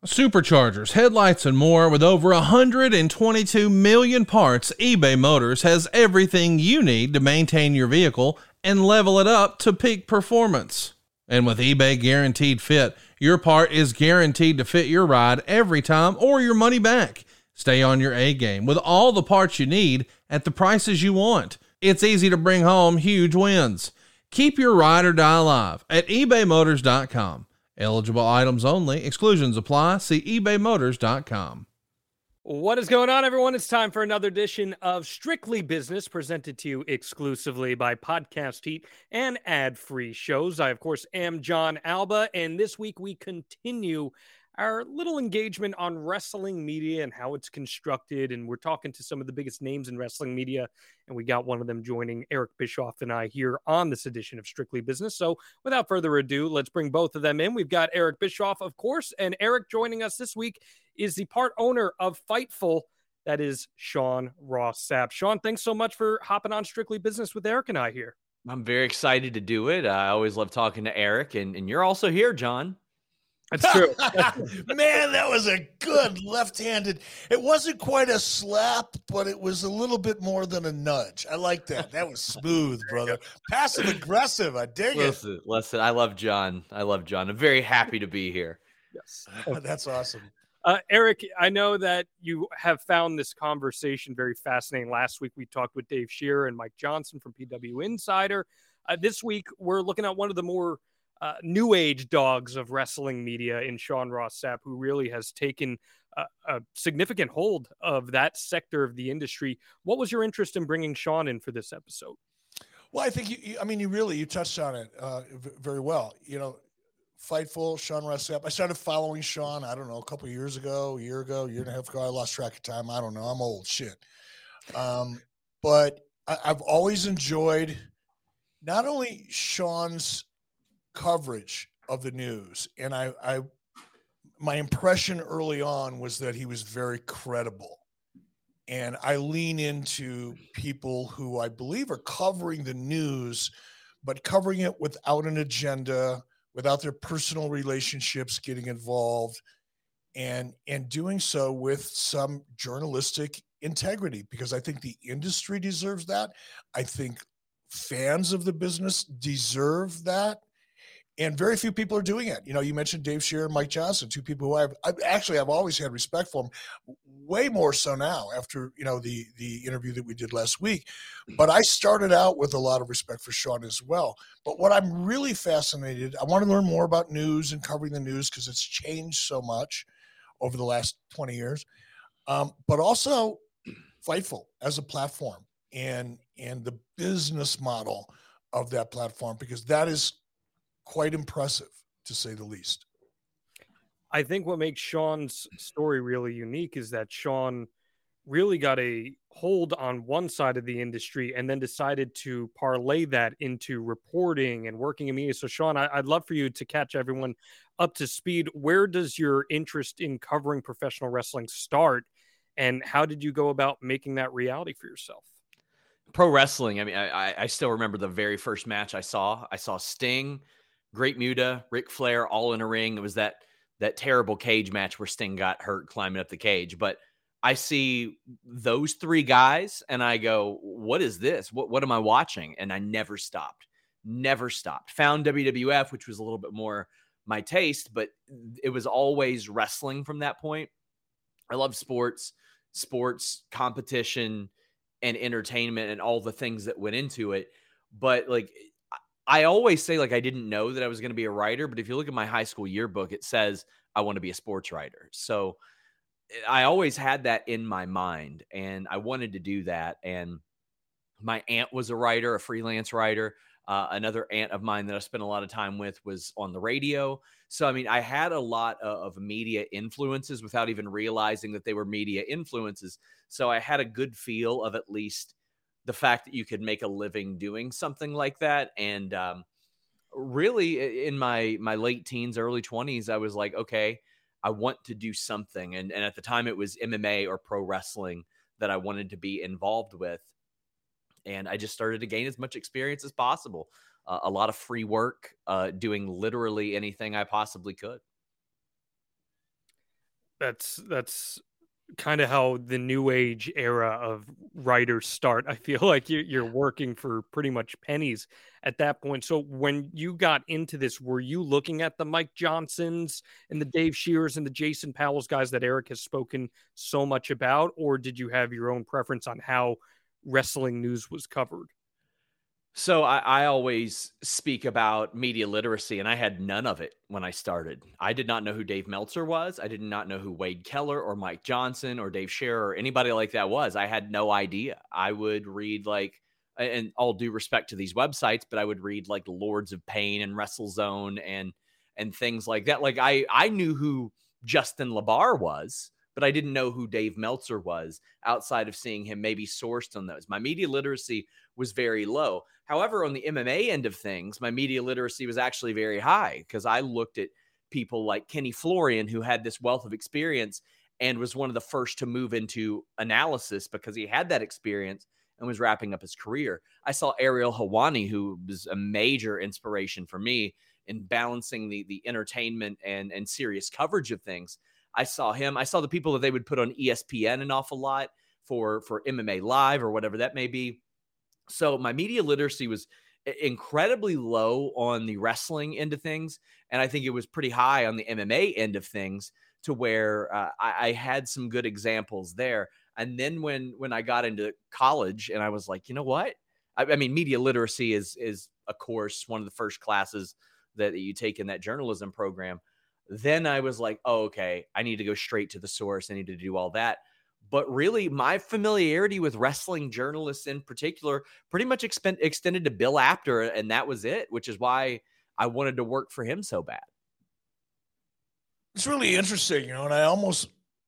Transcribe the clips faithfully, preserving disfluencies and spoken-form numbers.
Superchargers, headlights, and more. With over one hundred twenty-two million parts, eBay Motors has everything you need to maintain your vehicle and level it up to peak performance. And with eBay Guaranteed Fit, your part is guaranteed to fit your ride every time or your money back. Stay on your A game with all the parts you need at the prices you want. It's easy to bring home huge wins. Keep your ride or die alive at ebay motors dot com. Eligible items only. Exclusions apply. See ebay motors dot com. What is going on, everyone? It's time for another edition of Strictly Business, presented to you exclusively by Podcast Heat and ad-free shows. I, of course, am John Alba, and this week we continue our little engagement on wrestling media and how it's constructed, and we're talking to some of the biggest names in wrestling media, and we got one of them joining Eric Bischoff and I here on this edition of Strictly Business. So without further ado, let's bring both of them in. We've got Eric Bischoff, of course, and Eric joining us this week is the part owner of Fightful. That is Sean Ross Sapp. Sean, thanks so much for hopping on Strictly Business with Eric and I here. I'm very excited to do it. I always love talking to Eric, and, and you're also here, John. That's true. Man, that was a good left-handed. It wasn't quite a slap, but it was a little bit more than a nudge. I like that. That was smooth, brother. Passive aggressive. I dig listen, it. Listen, I love John. I love John. I'm very happy to be here. Yes. That's awesome. Uh, Eric, I know that you have found this conversation very fascinating. Last week, we talked with Dave Shearer and Mike Johnson from P W Insider. Uh, this week, we're looking at one of the more Uh, new age dogs of wrestling media in Sean Ross Sapp, who really has taken a, a significant hold of that sector of the industry. What was your interest in bringing Sean in for this episode? Well, I think, you, you I mean, you really, you touched on it uh, v- very well. You know, Fightful, Sean Ross Sapp. I started following Sean, I don't know, a couple of years ago, a year ago, a year and a half ago. I lost track of time. I don't know. I'm old shit. Um, but I, I've always enjoyed not only Sean's coverage of the news, and I, I my impression early on was that he was very credible, and I lean into people who I believe are covering the news, but covering it without an agenda, without their personal relationships getting involved, and and doing so with some journalistic integrity, because I think the industry deserves that. I think fans of the business deserve that. And very few people are doing it. You know, you mentioned Dave Shearer and Mike Johnson, two people who I've, I've actually, I've always had respect for them, way more so now after, you know, the, the interview that we did last week. But I started out with a lot of respect for Sean as well. But what I'm really fascinated, I want to learn more about news and covering the news because it's changed so much over the last twenty years. Um, but also Fightful as a platform and, and the business model of that platform, because that is quite impressive, to say the least. I think what makes Sean's story really unique is that Sean really got a hold on one side of the industry and then decided to parlay that into reporting and working in media. So, Sean, I, I'd love for you to catch everyone up to speed. Where does your interest in covering professional wrestling start, and how did you go about making that reality for yourself? Pro wrestling. I mean, I, I still remember the very first match I saw. I saw Sting, Great Muta, Ric Flair, all in a ring. It was that that terrible cage match where Sting got hurt climbing up the cage. But I see those three guys and I go, what is this? What what am I watching? And I never stopped. Never stopped. Found W W F, which was a little bit more my taste, but it was always wrestling from that point. I love sports, sports, competition, and entertainment and all the things that went into it. But like, I always say, like, I didn't know that I was going to be a writer, but if you look at my high school yearbook, it says I want to be a sports writer. So I always had that in my mind, and I wanted to do that. And my aunt was a writer, a freelance writer. Uh, another aunt of mine that I spent a lot of time with was on the radio. So, I mean, I had a lot of, of media influences without even realizing that they were media influences. So I had a good feel of at least the fact that you could make a living doing something like that. And um, really in my, my late teens, early twenties, I was like, okay, I want to do something. And, and at the time it was M M A or pro wrestling that I wanted to be involved with. And I just started to gain as much experience as possible. Uh, a lot of free work, uh, doing literally anything I possibly could. That's that's kind of how the new age era of writers start. I feel like you, you're working for pretty much pennies at that point. So when you got into this, were you looking at the Mike Johnsons and the Dave Shearers and the Jason Powell's guys that Eric has spoken so much about, or did you have your own preference on how wrestling news was covered? So I, I always speak about media literacy, and I had none of it when I started. I did not know who Dave Meltzer was. I did not know who Wade Keller or Mike Johnson or Dave Scherer or anybody like that was. I had no idea. I would read like, and all due respect to these websites, but I would read like Lords of Pain and WrestleZone and and things like that. Like I I knew who Justin LaBar was, but I didn't know who Dave Meltzer was outside of seeing him maybe sourced on those. My media literacy was very low. However, on the M M A end of things, my media literacy was actually very high because I looked at people like Kenny Florian, who had this wealth of experience and was one of the first to move into analysis because he had that experience and was wrapping up his career. I saw Ariel Helwani, who was a major inspiration for me in balancing the, the entertainment and, and serious coverage of things. I saw him. I saw the people that they would put on E S P N an awful lot for, for M M A Live or whatever that may be. So my media literacy was incredibly low on the wrestling end of things. And I think it was pretty high on the M M A end of things to where uh, I, I had some good examples there. And then when, when I got into college and I was like, you know what? I, I mean, media literacy is, is a course, one of the first classes that, that you take in that journalism program. Then I was like, oh, okay, I need to go straight to the source. I need to do all that. But really, my familiarity with wrestling journalists in particular pretty much expen- extended to Bill Apter, and that was it, which is why I wanted to work for him so bad. It's really interesting, you know, and I almost,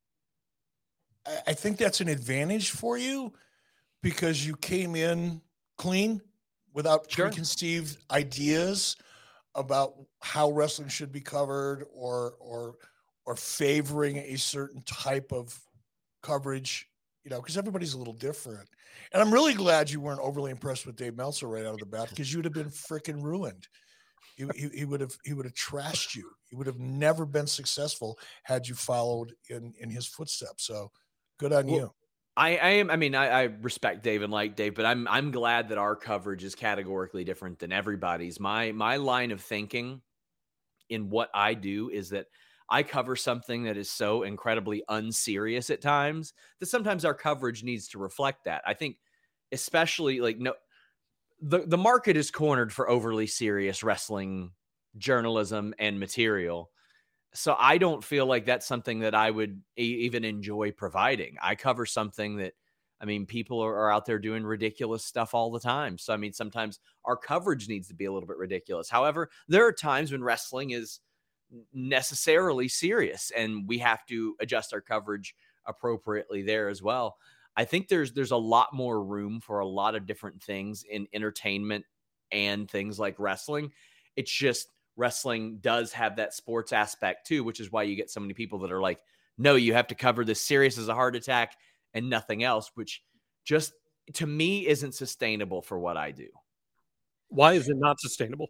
I, I think that's an advantage for you because you came in clean without Sure. preconceived ideas about how wrestling should be covered or, or, or favoring a certain type of coverage, you know, because everybody's a little different. And I'm really glad you weren't overly impressed with Dave Meltzer right out of the bat because you would have been freaking ruined. He, he, he would have he would have trashed you. He would have never been successful had you followed in in his footsteps. So good on well, you. I, I am. I mean, I, I respect Dave and like Dave, but I'm I'm glad that our coverage is categorically different than everybody's. My my line of thinking in what I do is that I cover something that is so incredibly unserious at times that sometimes our coverage needs to reflect that. I think especially like no, the, the market is cornered for overly serious wrestling journalism and material. So I don't feel like that's something that I would e- even enjoy providing. I cover something that, I mean, people are, are out there doing ridiculous stuff all the time. So, I mean, sometimes our coverage needs to be a little bit ridiculous. However, there are times when wrestling is necessarily serious and we have to adjust our coverage appropriately there as well. I think there's there's a lot more room for a lot of different things in entertainment and things like wrestling. It's just wrestling does have that sports aspect too, which is why you get so many people that are like, no, you have to cover this serious as a heart attack and nothing else, which just to me isn't sustainable for what I do. Why is it not sustainable?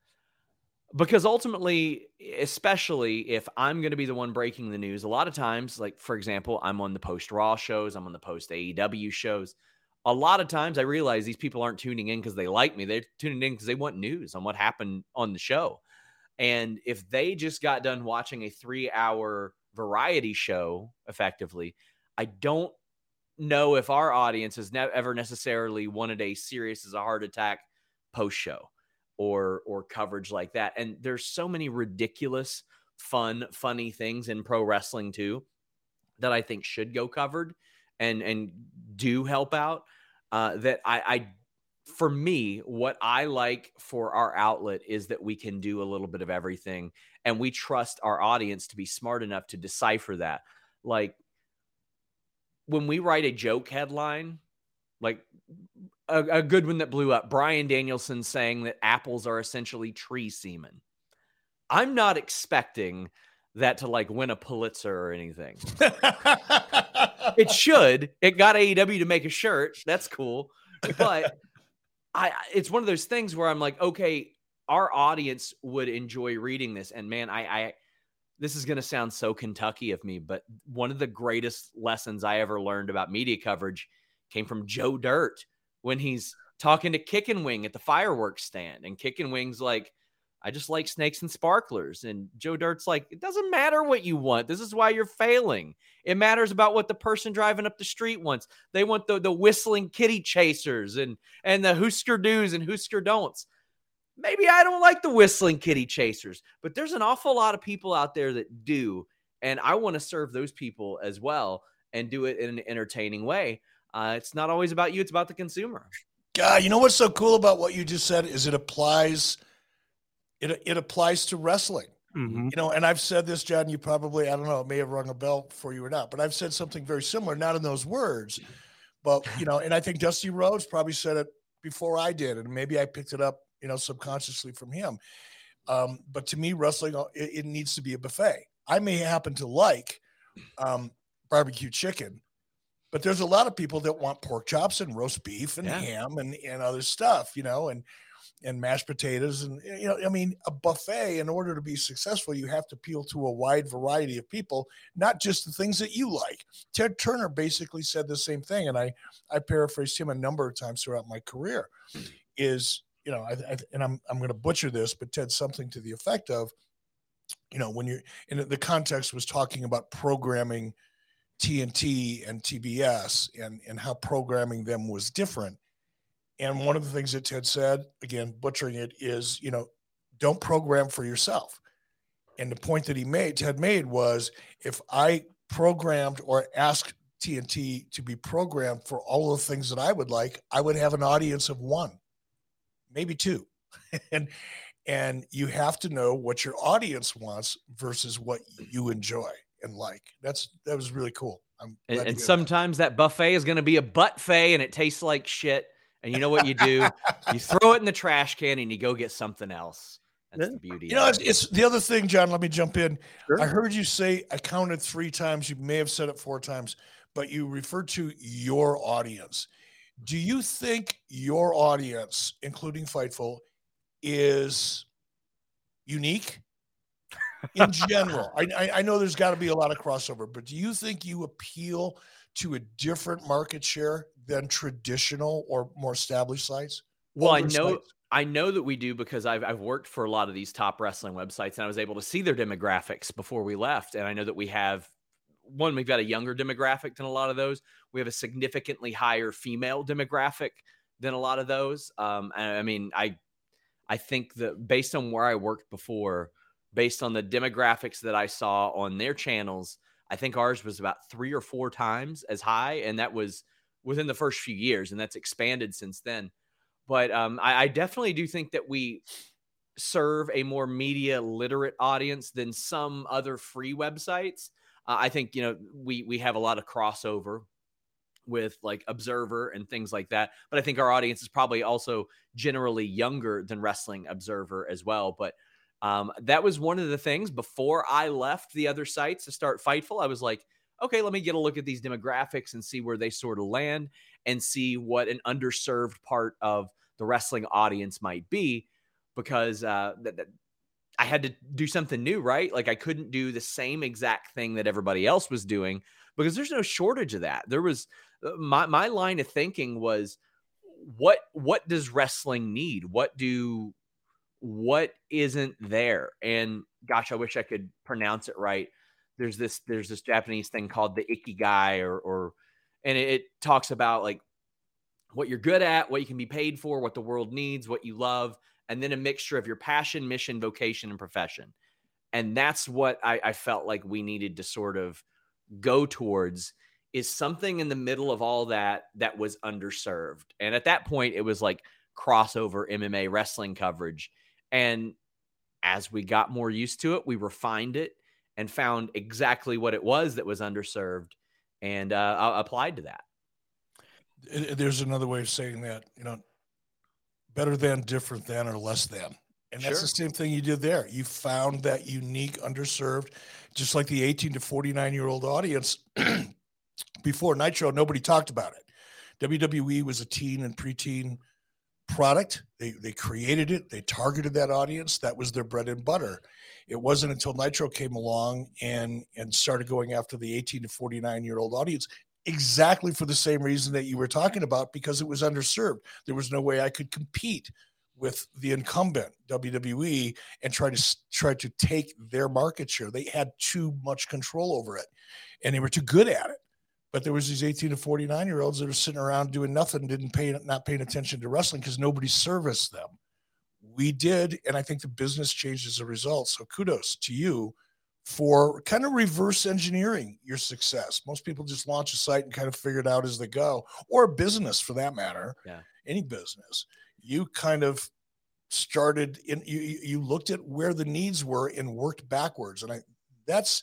Because ultimately, especially if I'm going to be the one breaking the news, a lot of times, like, for example, I'm on the post-Raw shows, I'm on the post-A E W shows. A lot of times I realize these people aren't tuning in because they like me. They're tuning in because they want news on what happened on the show. And if they just got done watching a three-hour variety show, effectively, I don't know if our audience has never ever necessarily wanted a serious as a heart attack post-show. Or, or coverage like that. And there's so many ridiculous, fun, funny things in pro wrestling too that I think should go covered and, and do help out. Uh, that I, I, for me, what I like for our outlet is that we can do a little bit of everything and we trust our audience to be smart enough to decipher that. Like when we write a joke headline, like a, a good one that blew up, Bryan Danielson saying that apples are essentially tree semen. I'm not expecting that to like win a Pulitzer or anything. It should. It got A E W to make a shirt. That's cool. But I, it's one of those things where I'm like, okay, our audience would enjoy reading this. And man, I, I this is going to sound so Kentucky of me, but one of the greatest lessons I ever learned about media coverage came from Joe Dirt when he's talking to Kickin' Wing at the fireworks stand. And Kickin' Wing's like, I just like snakes and sparklers. And Joe Dirt's like, it doesn't matter what you want. This is why you're failing. It matters about what the person driving up the street wants. They want the, the whistling kitty chasers and, and the Husker do's and Husker don'ts. Maybe I don't like the whistling kitty chasers, but there's an awful lot of people out there that do. And I want to serve those people as well and do it in an entertaining way. Uh, it's not always about you. It's about the consumer. God, you know what's so cool about what you just said is it applies It it applies to wrestling, Mm-hmm. you know, and I've said this, John, you probably, I don't know, it may have rung a bell for you or not, but I've said something very similar, not in those words, but, you know, and I think Dusty Rhodes probably said it before I did, and maybe I picked it up, you know, subconsciously from him. Um, but to me, wrestling, it, it needs to be a buffet. I may happen to like um, barbecue chicken, but there's a lot of people that want pork chops and roast beef and Yeah. ham and, and other stuff, you know, and, and mashed potatoes. And, you know, I mean, a buffet, in order to be successful, you have to appeal to a wide variety of people, not just the things that you like. Ted Turner basically said the same thing. And I, I paraphrased him a number of times throughout my career is, you know, I, I, and I'm, I'm going to butcher this, but Ted, something to the effect of, you know, when you're in the context was talking about programming T N T and T B S and, and how programming them was different. And one of the things that Ted said, again, butchering it, is, you know, don't program for yourself. And the point that he made, Ted made, was if I programmed or asked T N T to be programmed for all the things that I would like, I would have an audience of one, maybe two. and and you have to know what your audience wants versus what you enjoy and like. That's that was really cool. I'm And, glad to and hear sometimes that. that buffet is going to be a buffet and it tastes like shit. And you know what you do? You throw it in the trash can and you go get something else. That's Yeah. the beauty. You know, of it's, it. it's the other thing, John. Let me jump in. Sure. I heard you say, I counted three times. You may have said it four times, but you referred to your audience. Do you think your audience, including Fightful, is unique in general? I, I, I know there's got to be a lot of crossover, but do you think you appeal to a different market share than traditional or more established sites? Well, I Older know sites? I know that we do because I've I've worked for a lot of these top wrestling websites and I was able to see their demographics before we left. And I know that we have one, we've got a younger demographic than a lot of those. We have a significantly higher female demographic than a lot of those. Um, and I mean, I I think that based on where I worked before, based on the demographics that I saw on their channels, I think ours was about three or four times as high. And that was within the first few years. And that's expanded since then. But um, I, I definitely do think that we serve a more media literate audience than some other free websites. Uh, I think, you know, we, we have a lot of crossover with like Observer and things like that. But I think our audience is probably also generally younger than Wrestling Observer as well. But um, that was one of the things before I left the other sites to start Fightful. I was like, okay, let me get a look at these demographics and see where they sort of land and see what an underserved part of the wrestling audience might be, because uh, th- th- I had to do something new, right? Like I couldn't do the same exact thing that everybody else was doing because there's no shortage of that. There was my, my line of thinking was what, what does wrestling need? What do, what isn't there? And gosh, I wish I could pronounce it right. There's this, there's this Japanese thing called the Ikigai or, or, and it, it talks about like what you're good at, what you can be paid for, what the world needs, what you love, and then a mixture of your passion, mission, vocation, and profession. And that's what I, I felt like we needed to sort of go towards, is something in the middle of all that that was underserved. And at that point, it was like crossover M M A wrestling coverage. And as we got more used to it, we refined it and found exactly what it was that was underserved and uh, applied to that. There's another way of saying that, you know, better than, different than, or less than. And that's Sure. the same thing you did there. You found that unique, underserved, just like the eighteen to forty-nine year old audience. Before Nitro, nobody talked about it. W W E was a teen and preteen product. They they created it. They targeted that audience. That was their bread and butter. It wasn't until Nitro came along and and started going after the eighteen to forty-nine year old audience, exactly for the same reason that you were talking about, because it was underserved. There was no way I could compete with the incumbent W W E and try to try to take their market share. They had too much control over it, and they were too good at it. But there was these eighteen to forty-nine year olds that are sitting around doing nothing, didn't pay, not paying attention to wrestling because nobody serviced them. We did, and I think the business changed as a result. So kudos to you for kind of reverse engineering your success. Most people just launch a site and kind of figure it out as they go, or a business for that matter. Yeah. Any business. You kind of started in, you, you looked at where the needs were and worked backwards. And I, that's,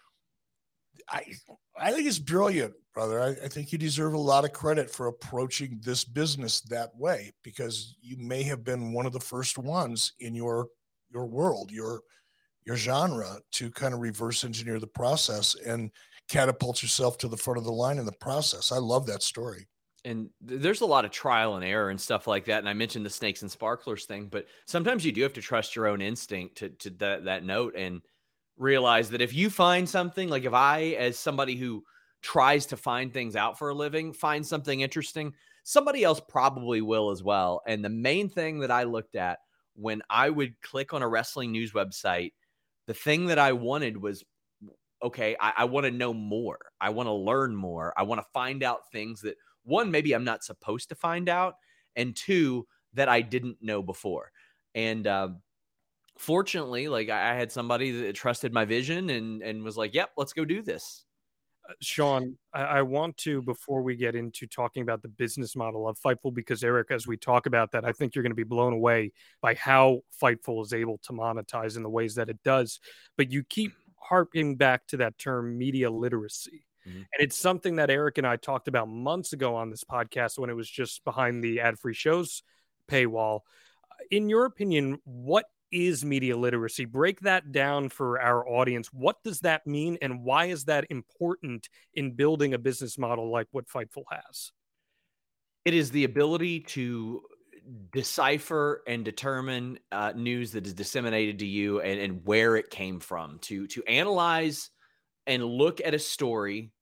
I, I think it's brilliant, brother. I, I think you deserve a lot of credit for approaching this business that way, because you may have been one of the first ones in your, your world, your, your genre, to kind of reverse engineer the process and catapult yourself to the front of the line in the process. I love that story. And there's a lot of trial and error and stuff like that. And I mentioned the snakes and sparklers thing, but sometimes you do have to trust your own instinct to, to that, that note, and realize that if you find something, like if I, as somebody who tries to find things out for a living, find something interesting, somebody else probably will as well. And the main thing that I looked at when I would click on a wrestling news website, the thing that I wanted was, okay, I, I want to know more. I want to learn more. I want to find out things that, one, maybe I'm not supposed to find out, and two, that I didn't know before. And um, fortunately, like I had somebody that trusted my vision and, and was like, yep, let's go do this. Uh, Sean, I, I want to, before we get into talking about the business model of Fightful, because Eric, as we talk about that, I think you're going to be blown away by how Fightful is able to monetize in the ways that it does. But you keep harping back to that term, media literacy. Mm-hmm. And it's something that Eric and I talked about months ago on this podcast when it was just behind the ad-free shows paywall. In your opinion, what is media literacy? Break that down for our audience. What does that mean, and why is that important in building a business model like what Fightful has? It is the ability to decipher and determine uh, news that is disseminated to you, and, and where it came from, to, to analyze and look at a story,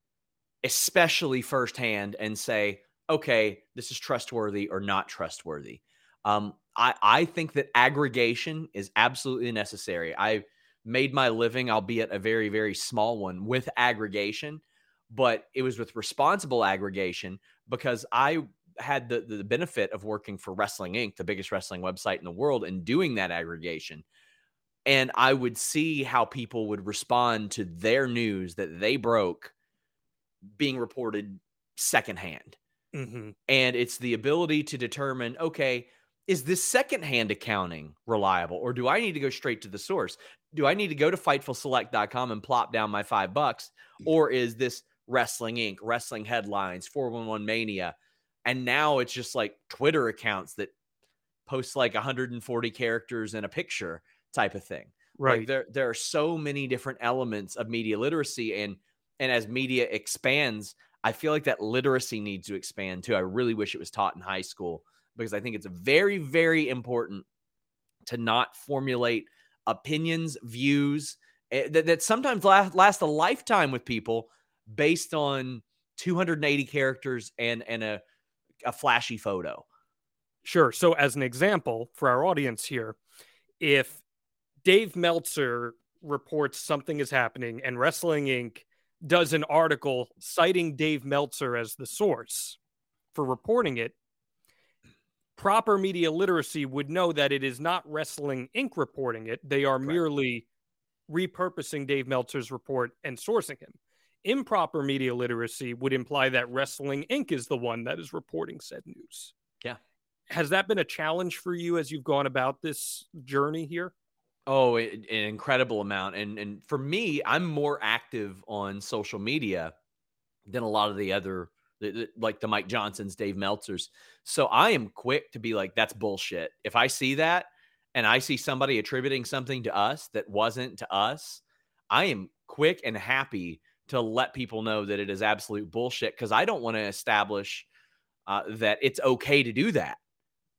especially firsthand, and say, okay, this is trustworthy or not trustworthy. Um, I, I think that aggregation is absolutely necessary. I made my living, albeit a very, very small one, with aggregation, but it was with responsible aggregation, because I had the, the benefit of working for Wrestling Incorporated, the biggest wrestling website in the world, and doing that aggregation. And I would see how people would respond to their news that they broke being reported secondhand. Mm-hmm. And it's the ability to determine, okay, is this secondhand accounting reliable, or do I need to go straight to the source? Do I need to go to Fightful Select dot com and plop down my five bucks? Or is this Wrestling Incorporated, Wrestling Headlines, four one one Mania? And now it's just like Twitter accounts that post like one hundred forty characters in a picture type of thing. Right. Like there, there are so many different elements of media literacy, and, and as media expands, I feel like that literacy needs to expand too. I really wish it was taught in high school, because I think it's very, very important to not formulate opinions, views that, that sometimes last, last a lifetime with people based on two hundred eighty characters and, and a, a flashy photo. Sure. So as an example for our audience here, if Dave Meltzer reports something is happening and Wrestling Incorporated does an article citing Dave Meltzer as the source for reporting it, proper media literacy would know that it is not Wrestling Incorporated reporting it. They are merely repurposing Dave Meltzer's report and sourcing him. Improper media literacy would imply that Wrestling Incorporated is the one that is reporting said news. Yeah. Has that been a challenge for you as you've gone about this journey here? Oh, an incredible amount. And and for me, I'm more active on social media than a lot of the other, like the Mike Johnsons, Dave Meltzers. So I am quick to be like, that's bullshit. If I see that and I see somebody attributing something to us that wasn't to us, I am quick and happy to let people know that it is absolute bullshit, because I don't want to establish uh, that it's okay to do that.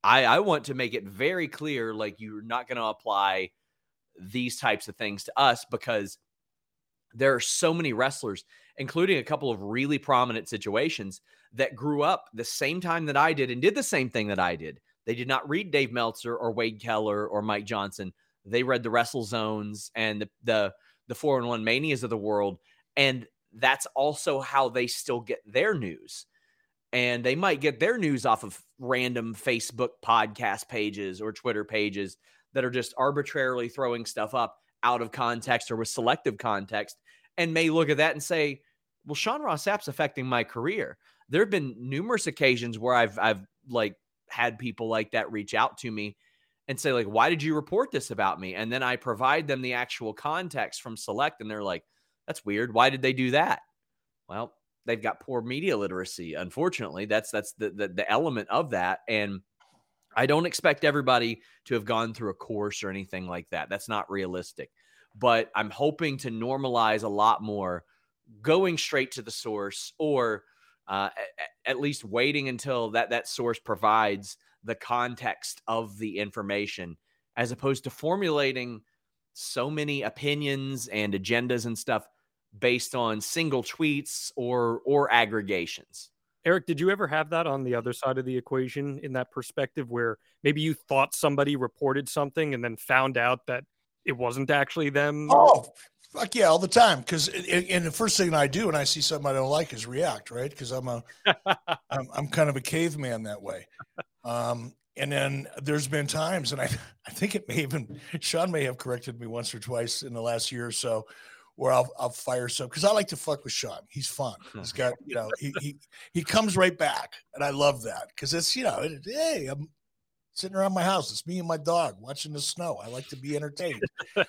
I, I want to make it very clear, like, you're not going to apply these types of things to us, because there are so many wrestlers, including a couple of really prominent situations, that grew up the same time that I did and did the same thing that I did. They did not read Dave Meltzer or Wade Keller or Mike Johnson. They read the WrestleZones and the the, the four oh one Manias of the world. And that's also how they still get their news. And they might get their news off of random Facebook podcast pages or Twitter pages that are just arbitrarily throwing stuff up out of context or with selective context, and may look at that and say, well, Sean Ross Sapp's affecting my career. There have been numerous occasions where I've, I've like had people like that reach out to me and say, like, why did you report this about me? And then I provide them the actual context from Select, and they're like, that's weird. Why did they do that? Well, they've got poor media literacy. Unfortunately, that's, that's the, the, the element of that. And I don't expect everybody to have gone through a course or anything like that. That's not realistic. But I'm hoping to normalize a lot more going straight to the source, or uh, at, at least waiting until that, that source provides the context of the information, as opposed to formulating so many opinions and agendas and stuff based on single tweets or or aggregations. Eric, did you ever have that on the other side of the equation, in that perspective where maybe you thought somebody reported something and then found out that it wasn't actually them? Oh, fuck yeah, all the time. Because and the first thing I do when I see something I don't like is react, right? Because I'm a I'm, I'm kind of a caveman that way. Um, and then there's been times, and I I think it may even Sean may have corrected me once or twice in the last year or so, where I'll I'll fire some, because I like to fuck with Sean. He's fun. He's got, you know, he he he comes right back, and I love that, because it's, you know, it, hey, I'm sitting around my house. It's me and my dog watching the snow. I like to be entertained.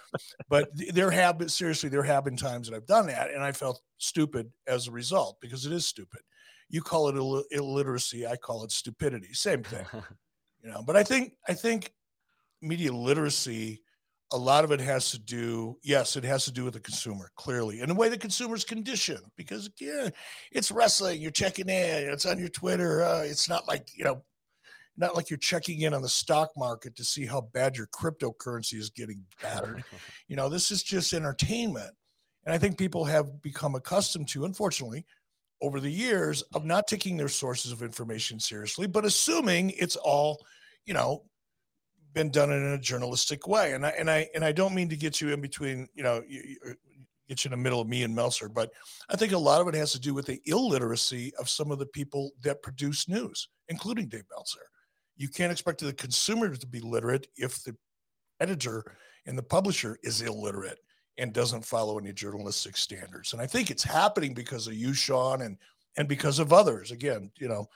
But there have been, seriously, there have been times that I've done that, and I felt stupid as a result, because it is stupid. You call it Ill- illiteracy, I call it stupidity. Same thing, you know. But I think I think media literacy, a lot of it has to do, yes, it has to do with the consumer, clearly, and the way the consumer's conditioned, because, yeah, it's wrestling, you're checking in, it's on your Twitter. Uh, it's not like, you know, not like you're checking in on the stock market to see how bad your cryptocurrency is getting battered. You know, this is just entertainment. And I think people have become accustomed to, unfortunately, over the years, of not taking their sources of information seriously, but assuming it's all, you know, been done in a journalistic way. And I, and I, and I don't mean to get you in between, you know, you, you, get you in the middle of me and Meltzer, but I think a lot of it has to do with the illiteracy of some of the people that produce news, including Dave Meltzer. You can't expect the consumer to be literate if the editor and the publisher is illiterate and doesn't follow any journalistic standards. And I think it's happening because of you, Sean, and, and because of others. Again, you know,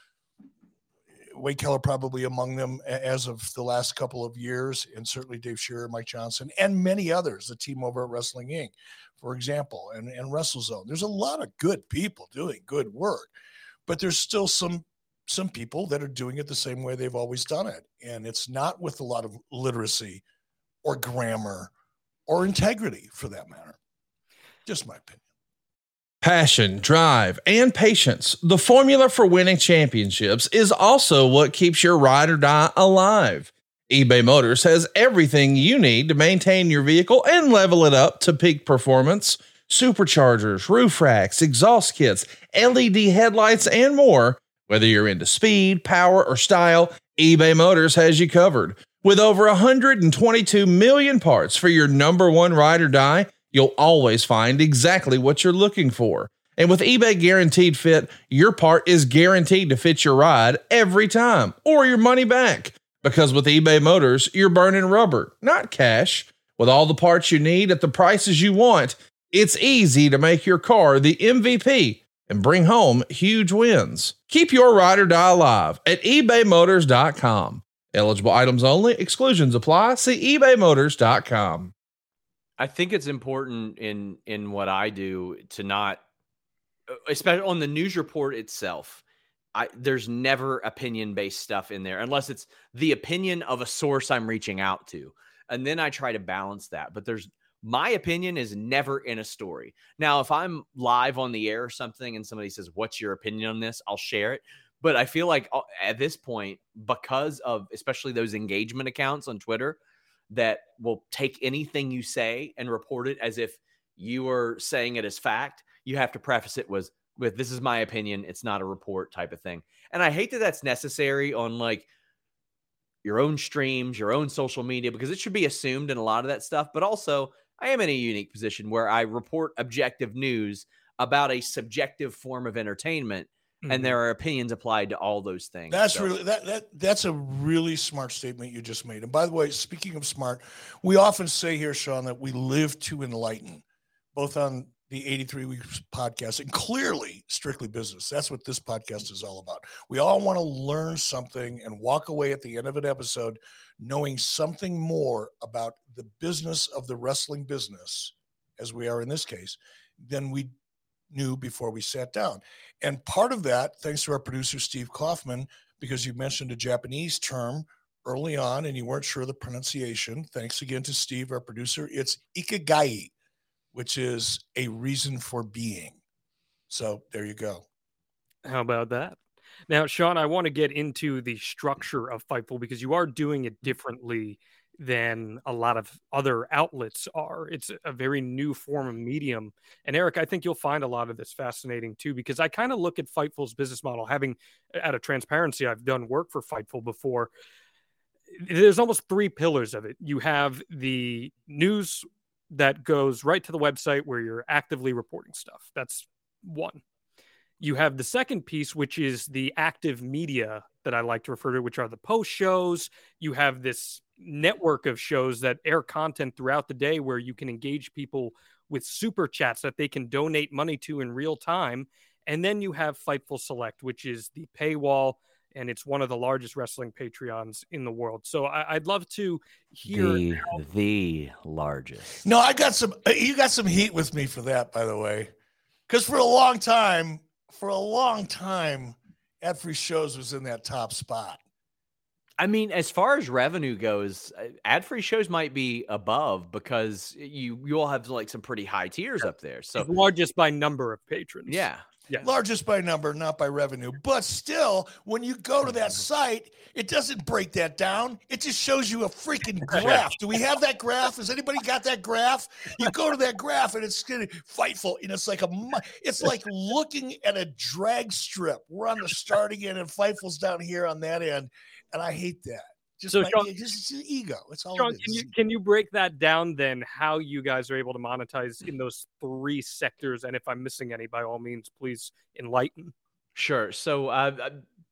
Wade Keller probably among them as of the last couple of years, and certainly Dave Scherer, Mike Johnson, and many others, the team over at Wrestling Incorporated, for example, and, and WrestleZone. There's a lot of good people doing good work, but there's still some some people that are doing it the same way they've always done it. And it's not with a lot of literacy or grammar or integrity, for that matter. Just my opinion. Passion, drive, and patience. The formula for winning championships is also what keeps your ride or die alive. eBay Motors has everything you need to maintain your vehicle and level it up to peak performance. Superchargers, roof racks, exhaust kits, L E D headlights, and more. Whether you're into speed, power, or style, eBay Motors has you covered. With over one hundred twenty-two million parts for your number one ride or die, you'll always find exactly what you're looking for. And with eBay Guaranteed Fit, your part is guaranteed to fit your ride every time, or your money back. Because with eBay Motors, you're burning rubber, not cash. With all the parts you need at the prices you want, it's easy to make your car the M V P and bring home huge wins. Keep your ride or die alive at ebay motors dot com. Eligible items only. Exclusions apply. See ebay motors dot com. I think it's important in in what I do to not, especially on the news report itself, I, there's never opinion-based stuff in there unless it's the opinion of a source I'm reaching out to. And then I try to balance that. But there's my opinion is never in a story. Now, if I'm live on the air or something and somebody says, what's your opinion on this? I'll share it. But I feel like at this point, because of especially those engagement accounts on Twitter that will take anything you say and report it as if you are saying it as fact, you have to preface it with, with this is my opinion. It's not a report type of thing. And I hate that that's necessary on like your own streams, your own social media, because it should be assumed in a lot of that stuff. But also, I am in a unique position where I report objective news about a subjective form of entertainment, mm-hmm. and there are opinions applied to all those things. That's so. really that that that's a really smart statement you just made. And by the way, speaking of smart, we often say here, Sean, that we live to enlighten, both on the eighty-three Weeks podcast and clearly Strictly Business. That's what this podcast is all about. We all want to learn something and walk away at the end of an episode knowing something more about the business of the wrestling business, as we are in this case, than we knew before we sat down. And part of that, thanks to our producer, Steve Kaufman, because you mentioned a Japanese term early on and you weren't sure of the pronunciation. Thanks again to Steve, our producer. It's ikigai, which is a reason for being. So there you go. How about that? Now, Sean, I want to get into the structure of Fightful because you are doing it differently than a lot of other outlets are. It's a very new form of medium. And Eric, I think you'll find a lot of this fascinating too, because I kind of look at Fightful's business model, having out of transparency, I've done work for Fightful before. There's almost three pillars of it. You have the news that goes right to the website where you're actively reporting stuff. That's one. You have the second piece, which is the active media that I like to refer to, which are the post shows. You have this network of shows that air content throughout the day where you can engage people with super chats that they can donate money to in real time. And then you have Fightful Select, which is the paywall, and it's one of the largest wrestling Patreons in the world. So I, I'd love to hear the, how- the largest. No, I got some, you got some heat with me for that, by the way. Because for a long time, for a long time, Ad Free Shows was in that top spot. I mean, as far as revenue goes, Ad Free Shows might be above because you you all have like some pretty high tiers up there. So it's largest by number of patrons. Yeah. Yes. Largest by number, not by revenue. But still, when you go to that site, it doesn't break that down. It just shows you a freaking graph. Do we have that graph? Has anybody got that graph? You go to that graph and it's gonna Fightful, and it's like a it's like looking at a drag strip. We're on the starting end, and Fightful's down here on that end, and I hate that. Just, So, my, Sean- just, just ego. It's all Sean, it can is. you can you break that down then? How you guys are able to monetize in those three sectors, and if I'm missing any, by all means, please enlighten. Sure. So uh,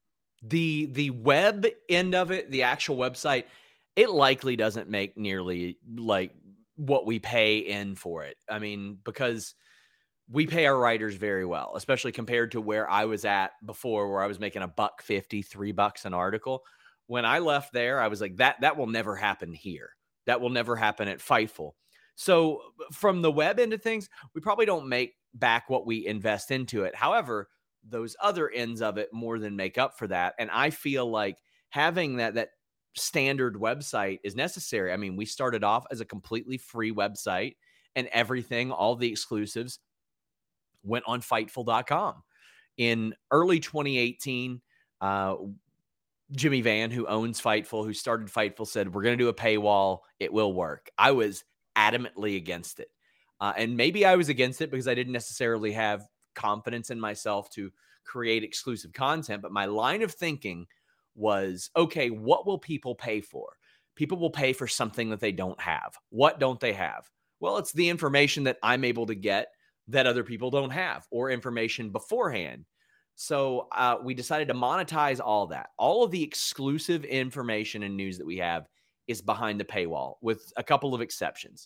the the web end of it, the actual website, it likely doesn't make nearly like what we pay in for it. I mean, because we pay our writers very well, especially compared to where I was at before, where I was making a buck fifty, three bucks an article. When I left there, I was like, that that will never happen here. That will never happen at Fightful. So from the web end of things, we probably don't make back what we invest into it. However, those other ends of it more than make up for that. And I feel like having that that standard website is necessary. I mean, we started off as a completely free website, and everything, all the exclusives, went on Fightful dot com. In early twenty eighteen, uh, Jimmy Van, who owns Fightful, who started Fightful, said, we're going to do a paywall. It will work. I was adamantly against it. Uh, and maybe I was against it because I didn't necessarily have confidence in myself to create exclusive content. But my line of thinking was, okay, what will people pay for? People will pay for something that they don't have. What don't they have? Well, it's the information that I'm able to get that other people don't have, or information beforehand. So uh, we decided to monetize all that. All of the exclusive information and news that we have is behind the paywall, with a couple of exceptions.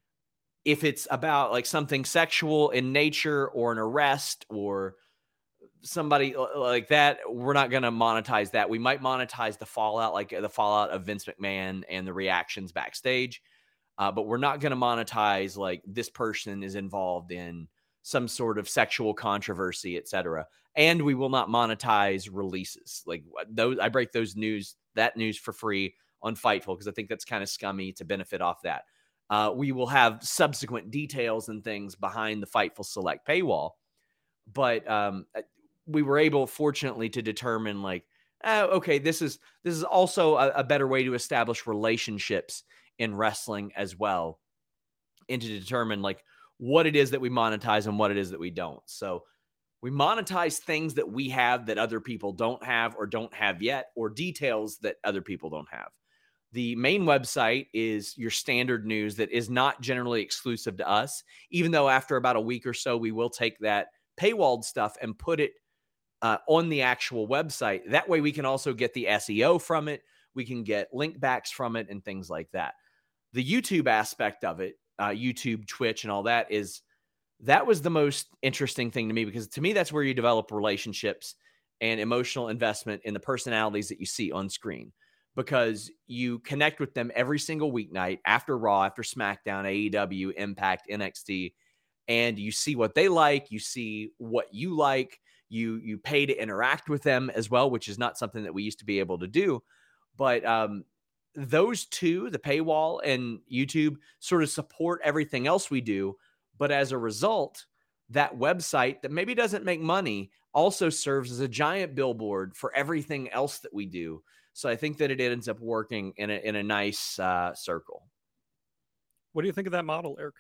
If it's about like something sexual in nature, or an arrest, or somebody like that, we're not going to monetize that. We might monetize the fallout, like the fallout of Vince McMahon and the reactions backstage. Uh, but we're not going to monetize like this person is involved in some sort of sexual controversy, et cetera. And we will not monetize releases. Like those, I break those news, that news for free on Fightful, because I think that's kind of scummy to benefit off that. Uh, we will have subsequent details and things behind the Fightful Select paywall. But um, we were able, fortunately, to determine like, oh, okay, this is this is also a, a better way to establish relationships in wrestling as well, and to determine like what it is that we monetize and what it is that we don't. So we monetize things that we have that other people don't have or don't have yet, or details that other people don't have. The main website is your standard news that is not generally exclusive to us, even though after about a week or so, we will take that paywalled stuff and put it uh, on the actual website. That way we can also get the S E O from it. We can get link backs from it and things like that. The YouTube aspect of it, uh, YouTube, Twitch, and all that is, that was the most interesting thing to me, because to me, that's where you develop relationships and emotional investment in the personalities that you see on screen, because you connect with them every single weeknight after Raw, after SmackDown, A E W, Impact, N X T, and you see what they like, you see what you like, you you pay to interact with them as well, which is not something that we used to be able to do. But um, those two, the paywall and YouTube, sort of support everything else we do. But as a result, that website that maybe doesn't make money also serves as a giant billboard for everything else that we do. So I think that it ends up working in a, in a nice uh, circle. What do you think of that model, Eric?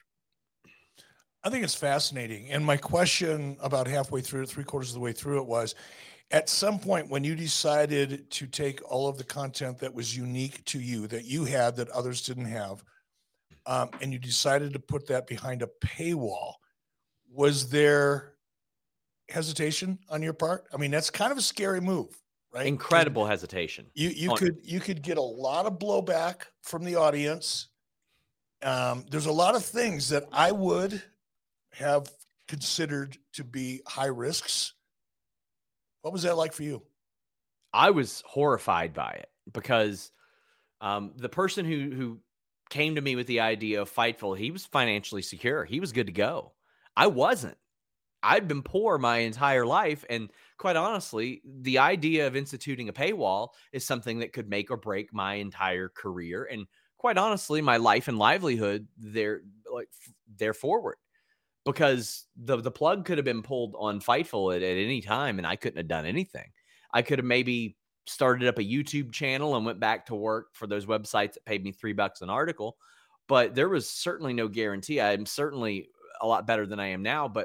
I think it's fascinating. And my question about halfway through, three quarters of the way through it was, at some point when you decided to take all of the content that was unique to you, that you had, that others didn't have, um, and you decided to put that behind a paywall, was there hesitation on your part? I mean, that's kind of a scary move, right? Incredible hesitation. You you on- could you could get a lot of blowback from the audience. Um, there's a lot of things that I would have considered to be high risks. What was that like for you? I was horrified by it, because um, the person who who came to me with the idea of Fightful, he was financially secure. He was good to go. I wasn't. I'd been poor my entire life. And quite honestly, the idea of instituting a paywall is something that could make or break my entire career. And quite honestly, my life and livelihood there, like there forward, because the, the plug could have been pulled on Fightful at, at any time, and I couldn't have done anything. I could have maybe started up a YouTube channel and went back to work for those websites that paid me three bucks an article, but there was certainly no guarantee. I'm certainly a lot better than I am now, but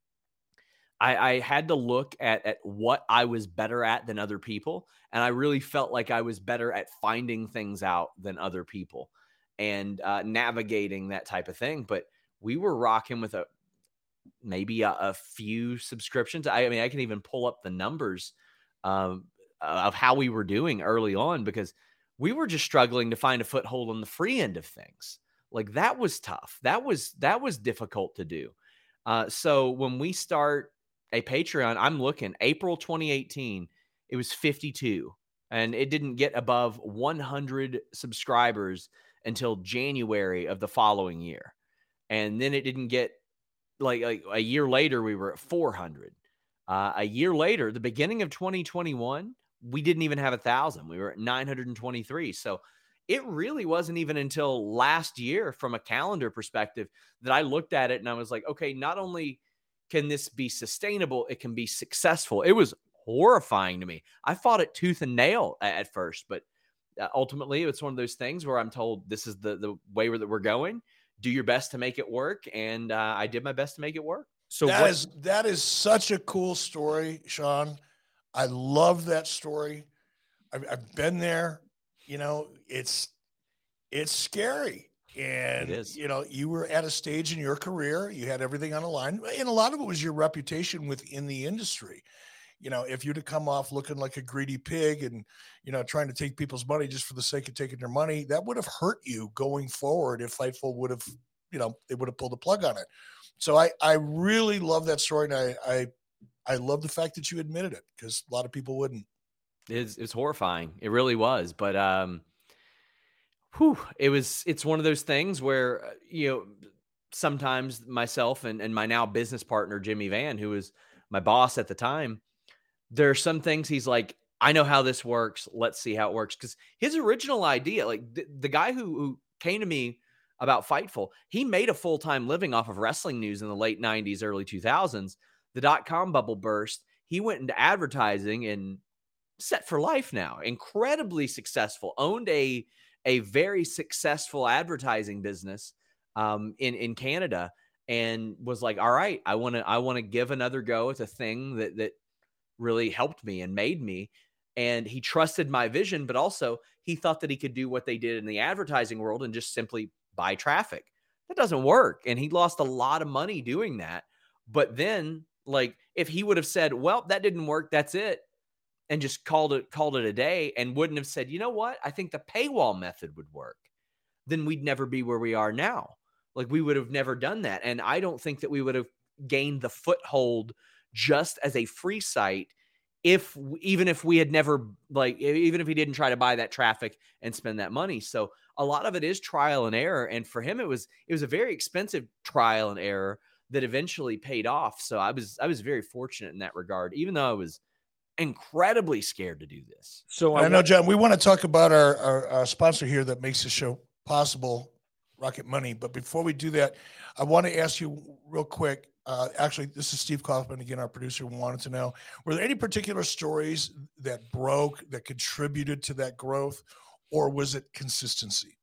I, I had to look at, at what I was better at than other people. And I really felt like I was better at finding things out than other people and uh, navigating that type of thing. But we were rocking with a, maybe a, a few subscriptions. I, I mean, I can even pull up the numbers um, of how we were doing early on, because we were just struggling to find a foothold on the free end of things. Like that was tough. That was, that was difficult to do. Uh, so when we start a Patreon, I'm looking April twenty eighteen, it was fifty-two, and it didn't get above one hundred subscribers until January of the following year. And then it didn't get like, like a year later, we were at four hundred. Uh, a year later, the beginning of twenty twenty-one, we didn't even have a thousand. We were at nine hundred twenty-three. So it really wasn't even until last year, from a calendar perspective, that I looked at it and I was like, okay, not only can this be sustainable, it can be successful. It was horrifying to me. I fought it tooth and nail at first, but uh, ultimately it's one of those things where I'm told this is the, the way that we're going. Do your best to make it work. And uh, I did my best to make it work. So that what- is that is such a cool story, Sean. I love that story. I've, I've been there. You know, it's it's scary. And, It is. you know, you were at a stage in your career, you had everything on the line. And a lot of it was your reputation within the industry. You know, if you'd have come off looking like a greedy pig and, you know, trying to take people's money just for the sake of taking their money, that would have hurt you going forward if Fightful would have, you know, they would have pulled the plug on it. So I, I really love that story. And I, I, I love the fact that you admitted it, because a lot of people wouldn't. It's, it's horrifying. It really was. But, um, whew, it was, it's one of those things where, uh, you know, sometimes myself and, and my now business partner, Jimmy Van, who was my boss at the time, there are some things he's like, I know how this works. Let's see how it works. Because his original idea, like the, the guy who, who came to me about Fightful, he made a full-time living off of wrestling news in the late nineties, early two thousands. The dot-com bubble burst. he went into advertising and set for life now, incredibly successful, owned a, a very successful advertising business um, in, in Canada, and was like, all right, I want to, I want to give another go at a thing that, that really helped me and made me. And he trusted my vision, but also he thought that he could do what they did in the advertising world and just simply buy traffic. That doesn't work. And he lost a lot of money doing that. But then, like, if he would have said, well, that didn't work, that's it, and just called it, called it a day, and wouldn't have said, you know what, I think the paywall method would work, then we'd never be where we are now. Like, we would have never done that. And I don't think that we would have gained the foothold just as a free site if, even if we had never, like, even if he didn't try to buy that traffic and spend that money. So a lot of it is trial and error. And for him, it was, it was a very expensive trial and error that eventually paid off. So I was, I was very fortunate in that regard, even though I was incredibly scared to do this. So I, I know, John, we want to talk about our, our, our sponsor here that makes the show possible, Rocket Money. But before we do that, I want to ask you real quick. Uh, actually, this is Steve Kaufman again, our producer. Wanted to know, were there any particular stories that broke, that contributed to that growth, or was it consistency?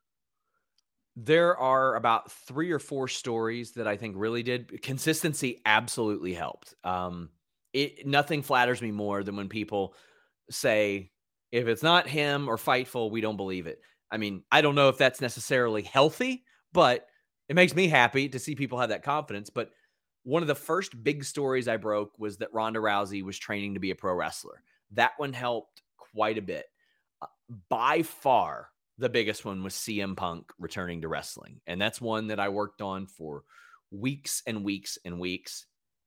There are about three or four stories that I think really did. Consistency absolutely helped. Um, it nothing flatters me more than when people say, if it's not him or Fightful, we don't believe it. I mean, I don't know if that's necessarily healthy, but it makes me happy to see people have that confidence. But one of the first big stories I broke was that Ronda Rousey was training to be a pro wrestler. That one helped quite a bit. Uh, by far, the biggest one was C M Punk returning to wrestling. And that's one that I worked on for weeks and weeks and weeks.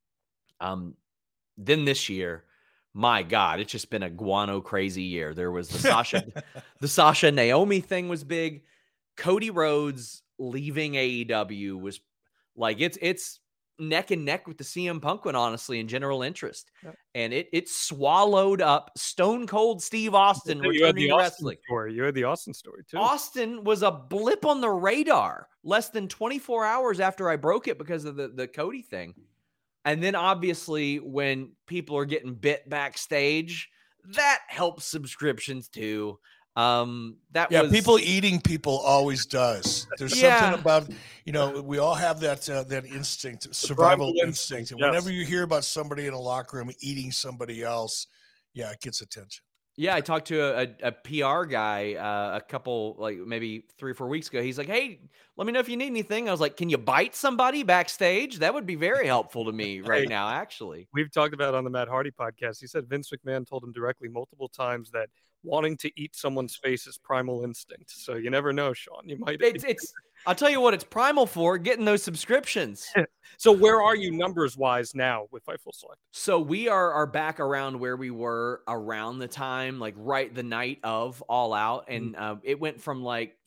Um, then this year, my God, it's just been a guano crazy year. There was the Sasha, the Sasha Naomi thing was big. Cody Rhodes leaving A E W was like, it's, it's neck and neck with the C M Punk one, honestly, in general interest. Yep. And it, it swallowed up Stone Cold Steve Austin you returning had the to Austin wrestling. Story. You had the Austin story too. Austin was a blip on the radar less than twenty-four hours after I broke it because of the, the Cody thing. And then obviously when people are getting bit backstage, that helps subscriptions too. Um, that yeah, was people eating people always does. There's yeah. something about, you know, we all have that, uh, that instinct, survival instinct. instinct. And yes. Whenever you hear about somebody in a locker room eating somebody else, yeah, it gets attention. Yeah, I talked to a, a, a P R guy uh, a couple, like maybe three or four weeks ago. He's like, hey, let me know if you need anything. I was like, can you bite somebody backstage? That would be very helpful to me right now, actually. We've talked about it on the Matt Hardy podcast. He said Vince McMahon told him directly multiple times that wanting to eat someone's face is primal instinct. So you never know, Sean. You might. It's, it's I'll tell you what it's primal for, getting those subscriptions. So where are you numbers wise now with Fightful Select? So we are are back around where we were around the time, like right the night of All Out. And uh, it went from like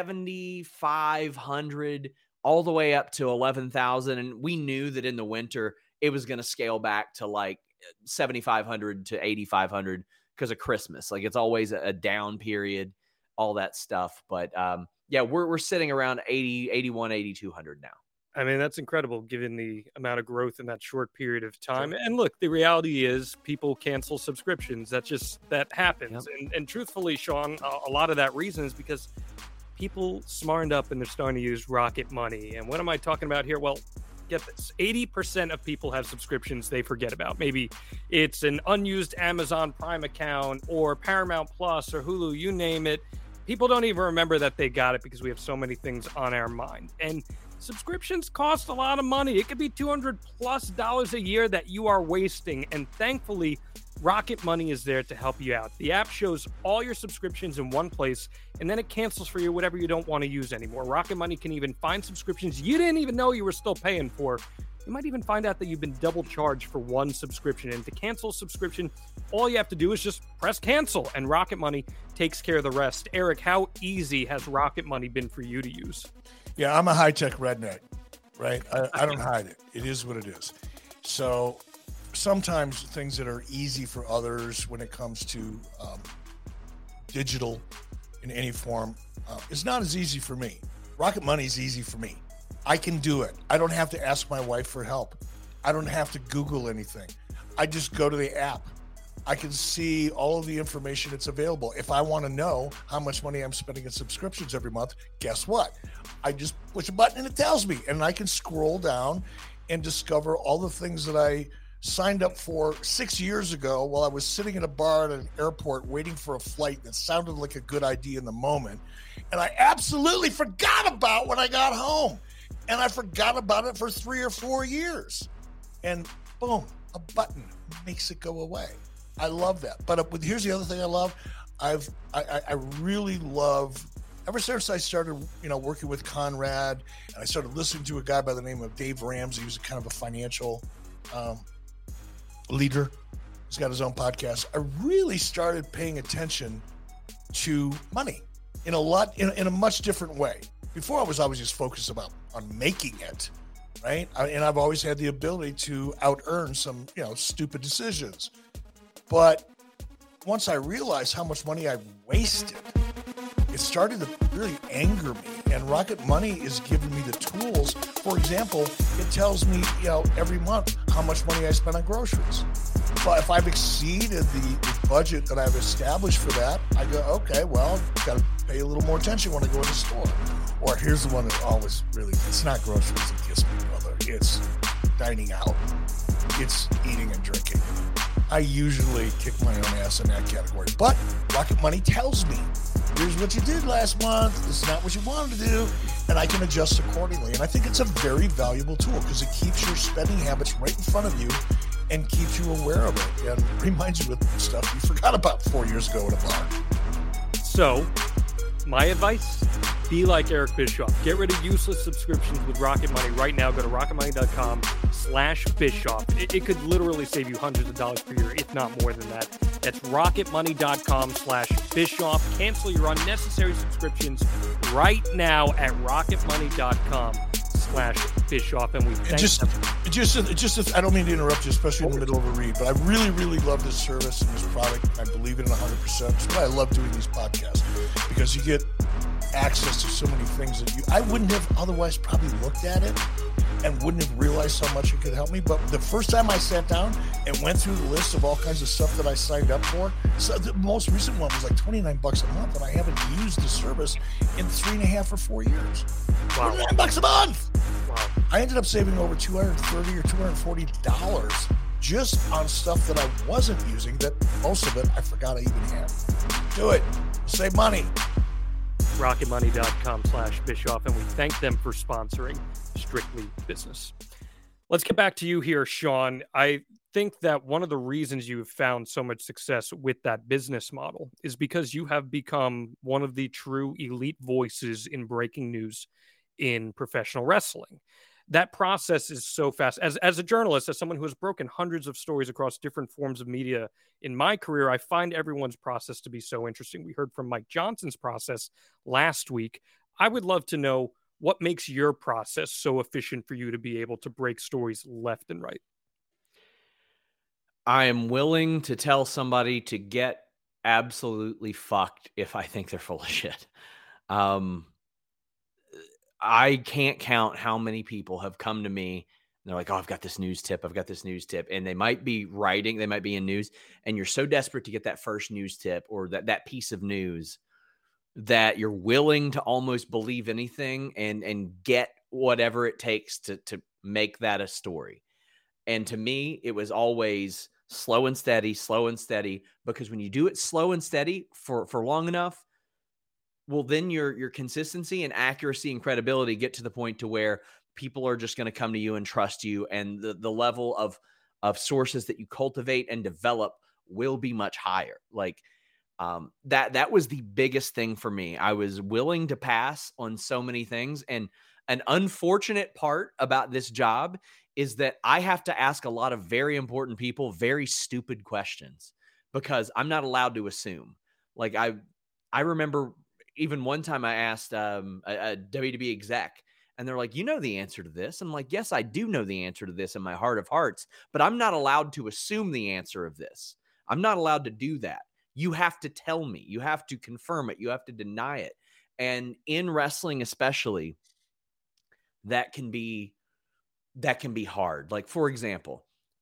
seventy-five hundred all the way up to eleven thousand. And we knew that in the winter, it was going to scale back to like seventy-five hundred to eighty-five hundred because of Christmas. Like it's always a down period, all that stuff. But um, yeah, we're we're sitting around eighty, eighty-one, eighty-two hundred now. I mean, that's incredible given the amount of growth in that short period of time. Sure. And look, the reality is people cancel subscriptions. That's just, that happens. Yep. And, and truthfully, Sean, a, a lot of that reason is because people smartened up and they're starting to use Rocket Money. And what am I talking about here? Well, get this. eighty percent of people have subscriptions they forget about. Maybe it's an unused Amazon Prime account or Paramount Plus or Hulu, you name it. People don't even remember that they got it because we have so many things on our mind. And subscriptions cost a lot of money. It could be two hundred plus dollars a year that you are wasting. And thankfully, Rocket Money is there to help you out. The app shows all your subscriptions in one place, and then it cancels for you whatever you don't want to use anymore. Rocket Money can even find subscriptions you didn't even know you were still paying for. You might even find out that you've been double charged for one subscription. And to cancel a subscription, all you have to do is just press cancel, and Rocket Money takes care of the rest. Eric, how easy has Rocket Money been for you to use? Yeah, I'm a high-tech redneck, right? I, I don't hide it. It is what it is. So sometimes things that are easy for others when it comes to um, digital in any form uh, is not as easy for me. Rocket Money is easy for me. I can do it. I don't have to ask my wife for help. I don't have to Google anything. I just go to the app. I can see all of the information that's available. If I want to know how much money I'm spending in subscriptions every month, guess what? I just push a button and it tells me, and I can scroll down and discover all the things that I signed up for six years ago while I was sitting in a bar at an airport waiting for a flight that sounded like a good idea in the moment. And I absolutely forgot about when I got home. And I forgot about it for three or four years. And boom, a button makes it go away. I love that. But uh, here's the other thing I love. I've I, I really love, ever since I started, you know, working with Conrad, and I started listening to a guy by the name of Dave Ramsey, who's kind of a financial um, leader. He's got his own podcast. I really started paying attention to money in a lot, in, in a much different way. Before, I was always just focused about on making it, right? I, and I've always had the ability to out earn some, you know, stupid decisions. But once I realized how much money I wasted, it started to really anger me. And Rocket Money is giving me the tools. For example, it tells me, you know, every month how much money I spend on groceries. But if I've exceeded the, the budget that I've established for that, I go, okay, well, I've got to pay a little more attention when I go in the store. Or here's the one that always really, it's not groceries that gets me, brother. It's dining out. It's eating and drinking. I usually kick my own ass in that category. But Rocket Money tells me, here's what you did last month. This is not what you wanted to do. And I can adjust accordingly. And I think it's a very valuable tool because it keeps your spending habits right in front of you and keeps you aware of it and reminds you of stuff you forgot about four years ago in a bar. So, my advice, be like Eric Bischoff. Get rid of useless subscriptions with Rocket Money right now. Go to rocketmoney.com slash Bischoff. It, it could literally save you hundreds of dollars per year, if not more than that. That's rocketmoney.com slash Bischoff. Cancel your unnecessary subscriptions right now at rocketmoney.com slash Bischoff. And we thank it just, them. It just, it just, I don't mean to interrupt you, especially in the middle of a read, but I really, really love this service and this product. I believe in it one hundred percent. That's why I love doing these podcasts, because you get access to so many things that you I wouldn't have otherwise probably looked at it and wouldn't have realized how much it could help me. But the first time I sat down and went through the list of all kinds of stuff that I signed up for, so the most recent one was like twenty-nine bucks a month, and I haven't used the service in three and a half or four years. Wow. twenty-nine bucks a month. Wow. I ended up saving over two hundred thirty or two hundred forty dollars just on stuff that I wasn't using, that most of it I forgot I even had. Do it. Save money. rocketmoney.com slash Bischoff, and we thank them for sponsoring Strictly Business. Let's get back to you here, Sean. I think that one of the reasons you have found so much success with that business model is because you have become one of the true elite voices in breaking news in professional wrestling. That process is so fast. As, as a journalist, as someone who has broken hundreds of stories across different forms of media in my career, I find everyone's process to be so interesting. We heard from Mike Johnson's process last week. I would love to know what makes your process so efficient for you to be able to break stories left and right. I am willing to tell somebody to get absolutely fucked if I think they're full of shit. Um, I can't count how many people have come to me and they're like, oh, I've got this news tip. I've got this news tip. And they might be writing, they might be in news, and you're so desperate to get that first news tip or that, that piece of news that you're willing to almost believe anything and, and get whatever it takes to, to make that a story. And to me, it was always slow and steady, slow and steady, because when you do it slow and steady for, for long enough, well, then your your consistency and accuracy and credibility get to the point to where people are just going to come to you and trust you, and the the level of of sources that you cultivate and develop will be much higher. Like um, that that was the biggest thing for me. I was willing to pass on so many things, and an unfortunate part about this job is that I have to ask a lot of very important people very stupid questions because I'm not allowed to assume. Like I I remember. Even one time I asked um, a, a W W E exec, and they're like, you know the answer to this. I'm like, yes, I do know the answer to this in my heart of hearts, but I'm not allowed to assume the answer of this. I'm not allowed to do that. You have to tell me. You have to confirm it. You have to deny it. And in wrestling especially, that can be that can be hard. Like, for example,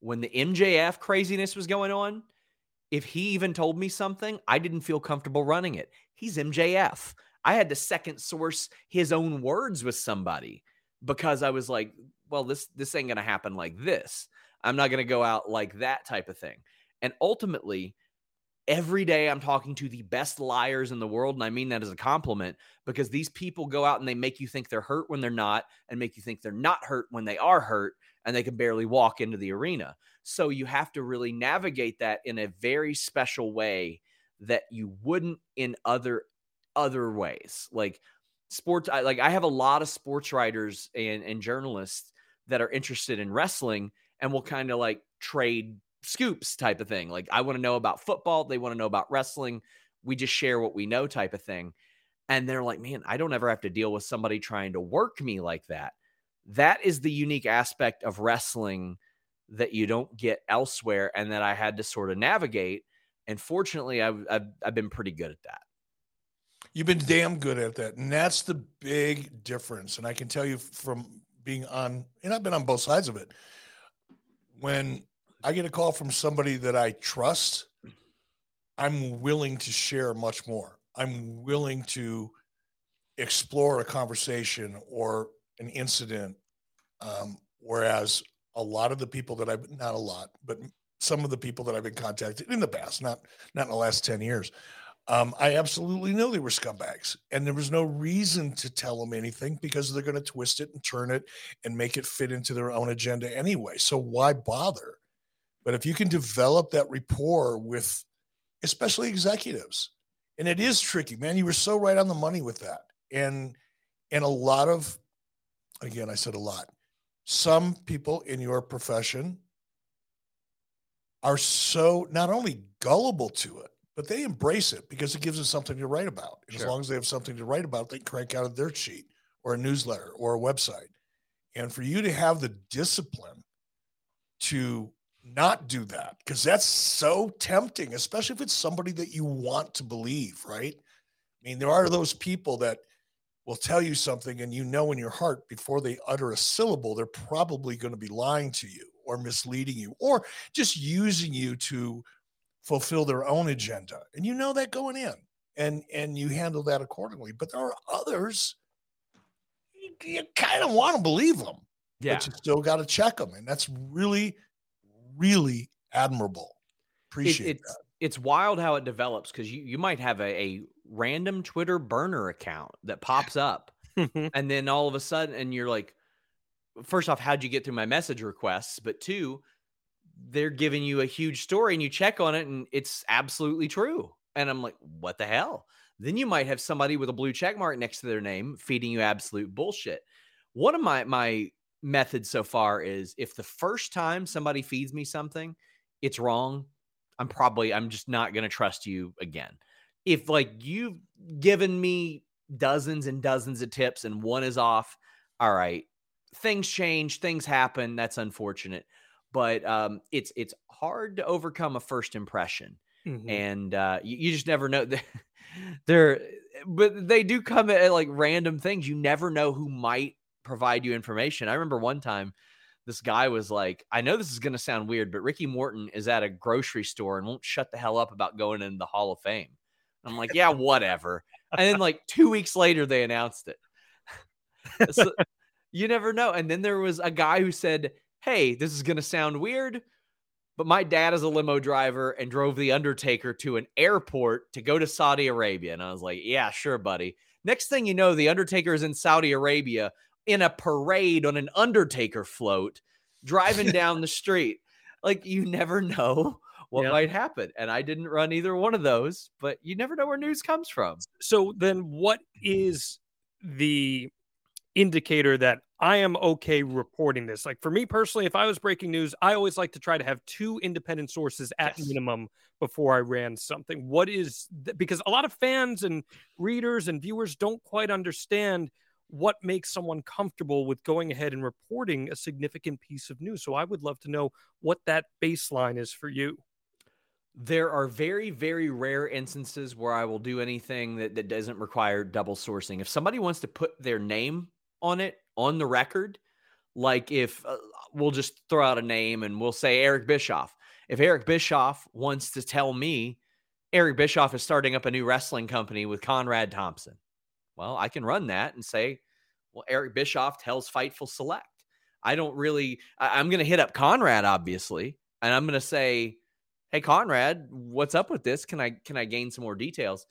when the M J F craziness was going on, if he even told me something, I didn't feel comfortable running it. He's M J F. I had to second source his own words with somebody because I was like, well, this, this ain't going to happen like this. I'm not going to go out like that type of thing. And ultimately, every day I'm talking to the best liars in the world, and I mean that as a compliment, because these people go out and they make you think they're hurt when they're not, and make you think they're not hurt when they are hurt, and they can barely walk into the arena. So you have to really navigate that in a very special way that you wouldn't in other other ways. Like sports, I, like I have a lot of sports writers and, and journalists that are interested in wrestling and will kind of like trade scoops type of thing. Like I want to know about football. They want to know about wrestling. We just share what we know type of thing. And they're like, man, I don't ever have to deal with somebody trying to work me like that. That is the unique aspect of wrestling that you don't get elsewhere and that I had to sort of navigate. And fortunately, I've, I've, I've been pretty good at that. You've been damn good at that. And that's the big difference. And I can tell you from being on, and I've been on both sides of it. When I get a call from somebody that I trust, I'm willing to share much more. I'm willing to explore a conversation or an incident. Um, whereas a lot of the people that I've, not a lot, but some of the people that I've been contacted in the past, not, not in the last ten years, um, I absolutely know they were scumbags, and there was no reason to tell them anything because they're going to twist it and turn it and make it fit into their own agenda anyway. So why bother? But if you can develop that rapport with, especially executives, and it is tricky, man, you were so right on the money with that. And, and a lot of, again, I said a lot, some people in your profession are so not only gullible to it, but they embrace it because it gives them something to write about. And Sure. as long as they have something to write about, they can crank out a dirt sheet or a newsletter or a website. And for you to have the discipline to not do that, because that's so tempting, especially if it's somebody that you want to believe, right? I mean, there are those people that will tell you something and you know in your heart before they utter a syllable, they're probably going to be lying to you or misleading you or just using you to fulfill their own agenda. And you know that going in, and, and you handle that accordingly. But there are others, you, you kind of want to believe them, Yeah. but you still got to check them. And that's really, really admirable. Appreciate it, it's, that. It's wild how it develops because you, you might have a, a random Twitter burner account that pops up and then all of a sudden, and you're like, first off, how'd you get through my message requests? But two, they're giving you a huge story and you check on it and it's absolutely true. And I'm like, what the hell? Then you might have somebody with a blue check mark next to their name feeding you absolute bullshit. One of my, my methods so far is if the first time somebody feeds me something, it's wrong, I'm probably, I'm just not going to trust you again. If like you've given me dozens and dozens of tips and one is off, all right, things change, things happen. That's unfortunate. But um, it's it's hard to overcome a first impression, mm-hmm. and uh, you, you just never know. They're, but they do come at like random things. You never know who might provide you information. I remember one time, this guy was like, "I know this is going to sound weird, but Ricky Morton is at a grocery store and won't shut the hell up about going in the Hall of Fame." I'm like, "Yeah, whatever." And then like two weeks later, they announced it. So, you never know. And then there was a guy who said, "Hey, this is going to sound weird, but my dad is a limo driver and drove The Undertaker to an airport to go to Saudi Arabia." And I was like, yeah, sure, buddy. Next thing you know, The Undertaker is in Saudi Arabia in a parade on an Undertaker float, driving down the street. Like, you never know what yeah. might happen. And I didn't run either one of those, but you never know where news comes from. So then what is the indicator that I am okay reporting this? Like for me personally, if I was breaking news, I always like to try to have two independent sources at Yes. minimum before I ran something. What is th- because a lot of fans and readers and viewers don't quite understand what makes someone comfortable with going ahead and reporting a significant piece of news. So I would love to know what that baseline is for you. There are very, very rare instances where I will do anything that, that doesn't require double sourcing. If somebody wants to put their name on it, on the record, like if uh, we'll just throw out a name and we'll say Eric Bischoff. If Eric Bischoff wants to tell me Eric Bischoff is starting up a new wrestling company with Conrad Thompson, well, I can run that and say, well, Eric Bischoff tells Fightful Select. I don't really, I, I'm going to hit up Conrad, obviously, and I'm going to say, hey, Conrad, what's up with this? Can I, can I gain some more details?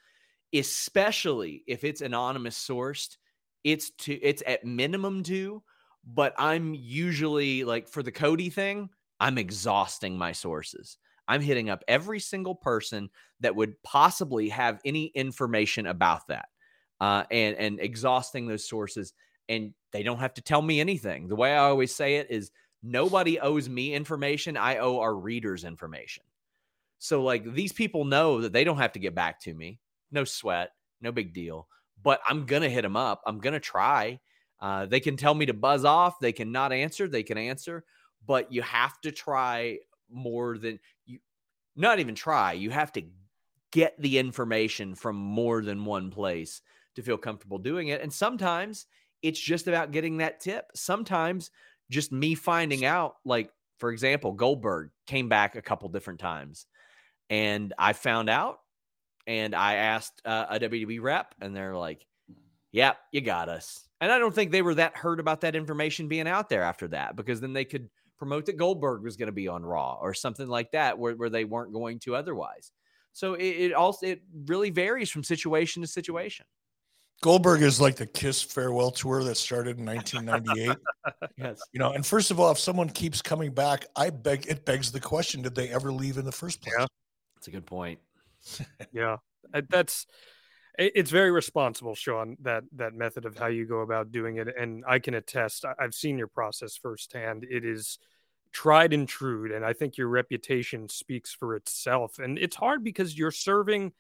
Especially if it's anonymous sourced, it's to, it's at minimum two, but I'm usually like for the Cody thing, I'm exhausting my sources. I'm hitting up every single person that would possibly have any information about that, uh, and, and exhausting those sources. And they don't have to tell me anything. The way I always say it is nobody owes me information. I owe our readers information. So like these people know that they don't have to get back to me. No sweat, no big deal. But I'm going to hit them up. I'm going to try. Uh, they can tell me to buzz off. They can not answer. They can answer. But you have to try more than you, not even try. You have to get the information from more than one place to feel comfortable doing it. And sometimes it's just about getting that tip. Sometimes just me finding out, like, for example, Goldberg came back a couple different times and I found out and I asked uh, a W W E rep and they're like, yeah, you got us. And I don't think they were that hurt about that information being out there after that, because then they could promote that Goldberg was going to be on Raw or something like that where, where they weren't going to otherwise. So it, it also, it really varies from situation to situation. Goldberg is like the Kiss farewell tour that started in nineteen ninety-eight. Yes. You know, and first of all, if someone keeps coming back, I beg it begs the question: did they ever leave in the first place? Yeah. That's a good point. Yeah, that's it's very responsible, Sean. That that method of how you go about doing it, and I can attest. I've seen your process firsthand. It is tried and true, and I think your reputation speaks for itself. And it's hard because you're serving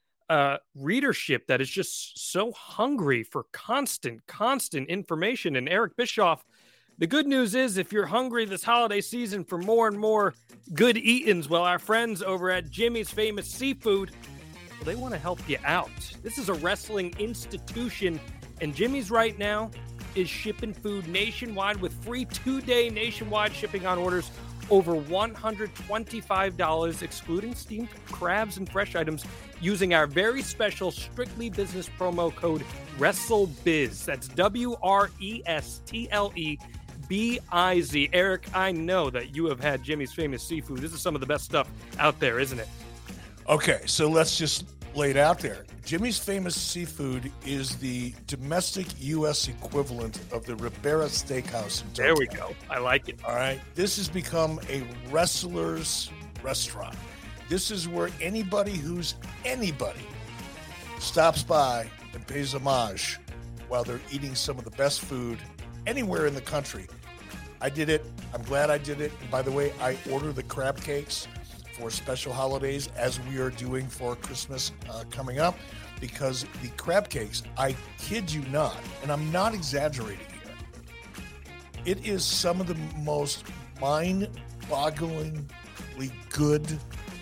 uh readership that is just so hungry for constant constant information. And Eric Bischoff, the good news is if you're hungry this holiday season for more and more good eatings, well, our friends over at Jimmy's Famous Seafood, well, they want to help you out. This is a wrestling institution, and Jimmy's right now is shipping food nationwide with free two-day nationwide shipping on orders over one hundred twenty-five dollars, excluding steamed crabs and fresh items, using our very special Strictly Business promo code WrestleBiz. That's W R E S T L E B I Z. Eric, I know that you have had Jimmy's Famous Seafood. This is some of the best stuff out there, isn't it? Okay, so let's just lay it out there. Jimmy's Famous Seafood is the domestic U S equivalent of the Ribera Steakhouse in Tokyo. There we go. I like it. All right. This has become a wrestler's restaurant. This is where anybody who's anybody stops by and pays homage while they're eating some of the best food anywhere in the country. I did it. I'm glad I did it. And by the way, I order the crab cakes for special holidays, as we are doing for Christmas uh, coming up, because the crab cakes, I kid you not, and I'm not exaggerating here, it is some of the most mind-bogglingly good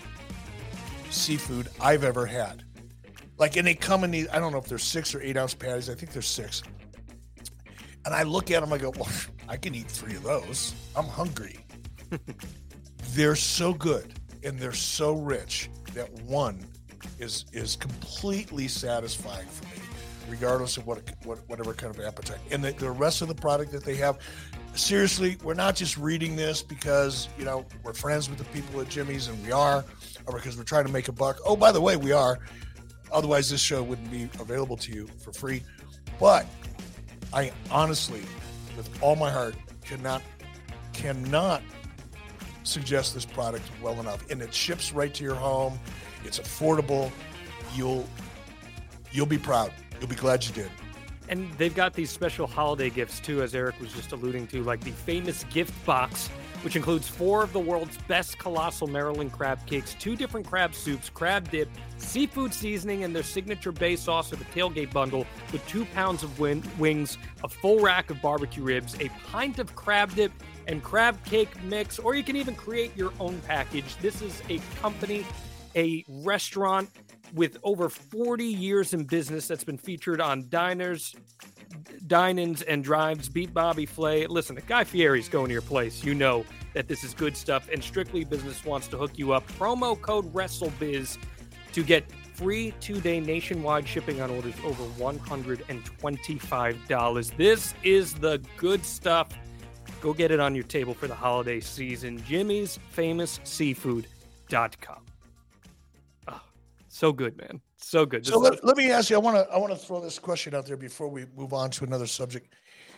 seafood I've ever had. Like, and they come in these, I don't know if they're six or eight ounce patties. I think they're six. And I look at them, I go, well, I can eat three of those. I'm hungry. They're so good. And they're so rich that one is is completely satisfying for me, regardless of what, what whatever kind of appetite. And the, the rest of the product that they have, seriously, we're not just reading this because, you know, we're friends with the people at Jimmy's, and we are, or because we're trying to make a buck. Oh, by the way, we are. Otherwise, this show wouldn't be available to you for free. But I honestly, with all my heart, cannot cannot suggest this product well enough. And it ships right to your home. It's affordable. You'll you'll be proud. You'll be glad you did. And they've got these special holiday gifts too, as Eric was just alluding to, like the famous gift box, which includes four of the world's best colossal Maryland crab cakes, two different crab soups, crab dip, seafood seasoning, and their signature bay sauce, or the tailgate bundle, with two pounds of win- wings, a full rack of barbecue ribs, a pint of crab dip, and crab cake mix, or you can even create your own package. This is a company, a restaurant with over forty years in business that's been featured on diners dine-ins and drives. Beat Bobby Flay. Listen, if Guy Fieri's going to your place, you know that this is good stuff, and Strictly Business wants to hook you up. Promo code WrestleBiz to get free two-day nationwide shipping on orders over one hundred twenty-five dollars. This is the good stuff. Go get it on your table for the holiday season. Jimmy's Famous Seafood dot com. Oh, so good, man. So good. So let, let me ask you, I want to I want to throw this question out there before we move on to another subject.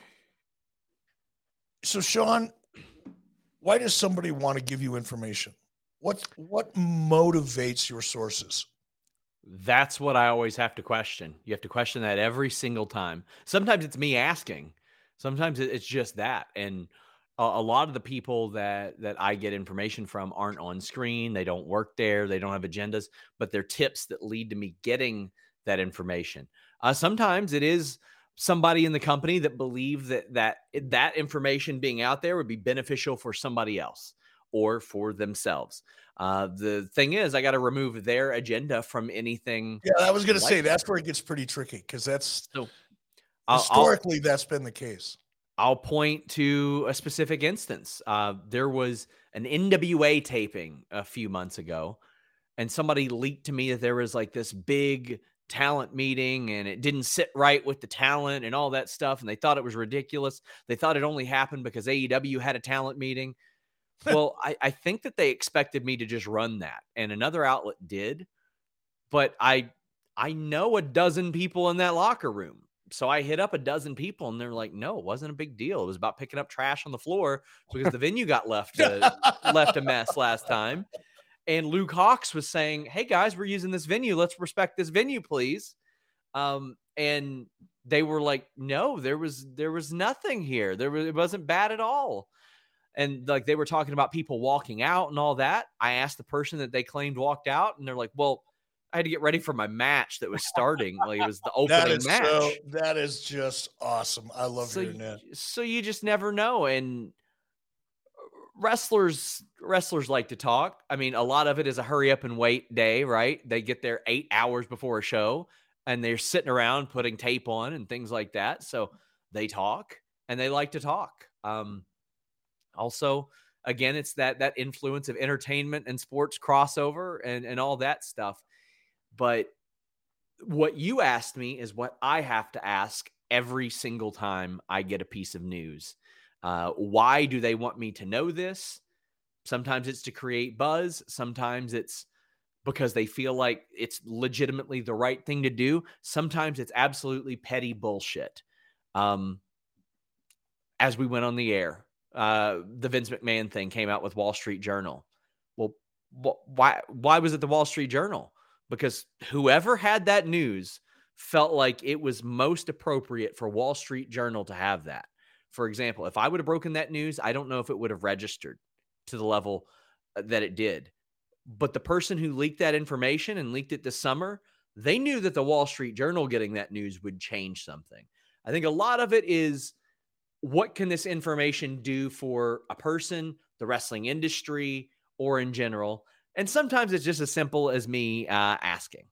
So, Sean, why does somebody want to give you information? What what motivates your sources? That's what I always have to question. You have to question that every single time. Sometimes it's me asking. Sometimes it's just that. And a, a lot of the people that that I get information from aren't on screen. They don't work there. They don't have agendas, but they're tips that lead to me getting that information. Uh, sometimes it is somebody in the company that believe that that that information being out there would be beneficial for somebody else or for themselves. Uh, the thing is, I got to remove their agenda from anything. Yeah, I was going to like say that. That's where it gets pretty tricky because that's So, historically I'll, that's been the case. I'll point to a specific instance. Uh, there was an N W A taping a few months ago, and somebody leaked to me that there was like this big talent meeting and it didn't sit right with the talent and all that stuff. And they thought it was ridiculous. They thought it only happened because A E W had a talent meeting. Well, I, I think that they expected me to just run that, and another outlet did, but I, I know a dozen people in that locker room. So I hit up a dozen people and they're like, no, it wasn't a big deal. It was about picking up trash on the floor because the venue got left, a, left a mess last time. And Luke Hawx was saying, hey guys, we're using this venue. Let's respect this venue, please. Um, and they were like, no, there was, there was nothing here. There was, it wasn't bad at all. And like, they were talking about people walking out and all that. I asked the person that they claimed walked out and they're like, well, I had to get ready for my match that was starting. Like it was the opening that is match. So, that is just awesome. I love so, hearing that. So you just never know. And wrestlers, wrestlers like to talk. I mean, a lot of it is a hurry up and wait day, right? They get there eight hours before a show and they're sitting around putting tape on and things like that. So they talk and they like to talk. Um, also, again, it's that, that influence of entertainment and sports crossover and, and all that stuff. But what you asked me is what I have to ask every single time I get a piece of news. Uh, why do they want me to know this? Sometimes it's to create buzz. Sometimes it's because they feel like it's legitimately the right thing to do. Sometimes it's absolutely petty bullshit. Um, as we went on the air, uh, the Vince McMahon thing came out with Wall Street Journal. Well, wh- why, why was it the Wall Street Journal? Because whoever had that news felt like it was most appropriate for Wall Street Journal to have that. For example, if I would have broken that news, I don't know if it would have registered to the level that it did. But the person who leaked that information and leaked it this summer, they knew that the Wall Street Journal getting that news would change something. I think a lot of it is, what can this information do for a person, the wrestling industry, or in general? And sometimes it's just as simple as me uh, asking.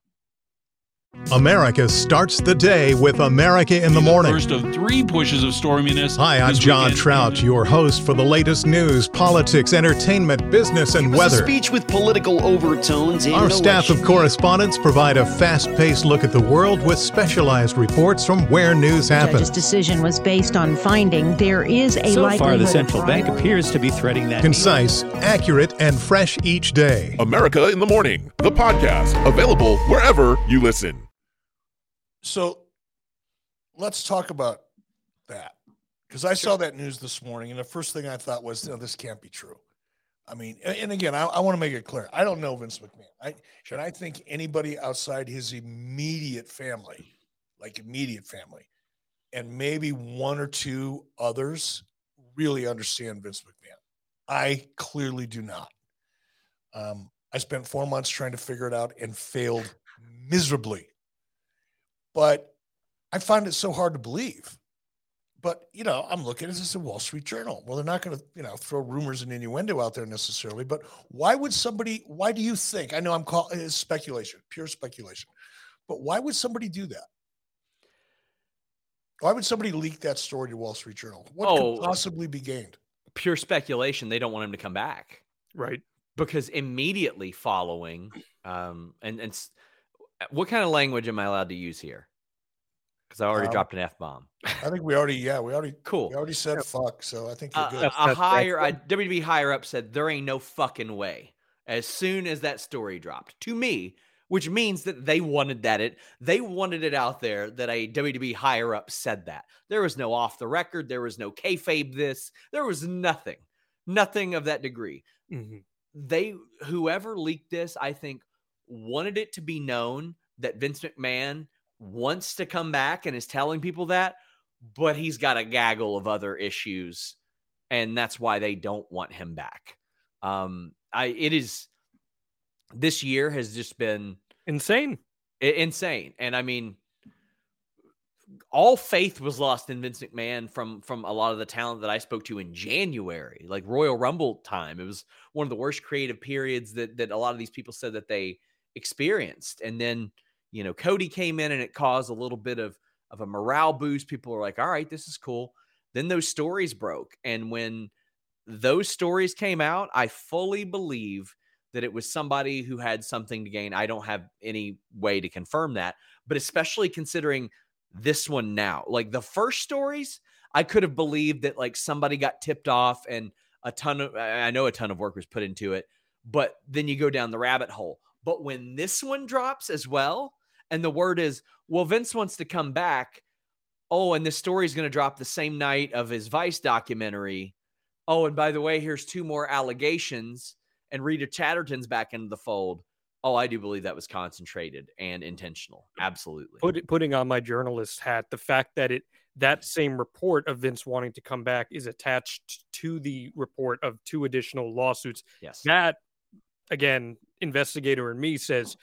America starts the day with America in the Morning. First of three pushes of storminess. Hi, I'm John Trout, your host for the latest news, politics, entertainment, business, and weather. A speech with political overtones. Our staff of correspondents provide a fast-paced look at the world with specialized reports from where news happens. The judge's decision was based on finding there is a so likelihood. So far, the central bank appears to be threading that. Concise, accurate, and fresh each day. America in the Morning, the podcast, available wherever you listen. So let's talk about that, because I saw that news this morning, and the first thing I thought was, no, this can't be true. I mean, and again, I, I want to make it clear. I don't know Vince McMahon. I should I think anybody outside his immediate family, like immediate family, and maybe one or two others really understand Vince McMahon. I clearly do not. Um, I spent four months trying to figure it out and failed miserably. But I find it so hard to believe. But, you know, I'm looking at this as a Wall Street Journal. Well, they're not going to, you know, throw rumors and innuendo out there necessarily. But why would somebody, why do you think, I know I'm calling it speculation, pure speculation. But why would somebody do that? Why would somebody leak that story to Wall Street Journal? What Oh, could possibly be gained? Pure speculation. They don't want him to come back. Right. Because immediately following, um, and, and what kind of language am I allowed to use here? Because I already um, dropped an F-bomb. I think we already, yeah, we already, cool. We already said yeah. fuck, so I think you're uh, good. A, a higher, a W W E higher up said, there ain't no fucking way. As soon as that story dropped to me, which means that they wanted that it, they wanted it out there that a W W E higher up said that. There was no off the record. There was no kayfabe this. There was nothing, nothing of that degree. Mm-hmm. They, whoever leaked this, I think wanted it to be known that Vince McMahon wants to come back and is telling people that, but he's got a gaggle of other issues, and that's why they don't want him back. Um, I, it is, this year has just been insane, insane. And I mean, all faith was lost in Vince McMahon from, from a lot of the talent that I spoke to in January, like Royal Rumble time. It was one of the worst creative periods that, that a lot of these people said that they experienced. And then, you know, Cody came in and it caused a little bit of, of a morale boost. People were like, all right, this is cool. Then those stories broke. And when those stories came out, I fully believe that it was somebody who had something to gain. I don't have any way to confirm that, but especially considering this one now, like the first stories, I could have believed that like somebody got tipped off and a ton of, I know a ton of work was put into it, but then you go down the rabbit hole. But when this one drops as well, and the word is, well, Vince wants to come back. Oh, and this story is going to drop the same night of his Vice documentary. Oh, and by the way, here's two more allegations, and Rita Chatterton's back into the fold. Oh, I do believe that was concentrated and intentional. Absolutely. Put, putting on my journalist hat, the fact that it that same report of Vince wanting to come back is attached to the report of two additional lawsuits. Yes. That, again, investigator in me says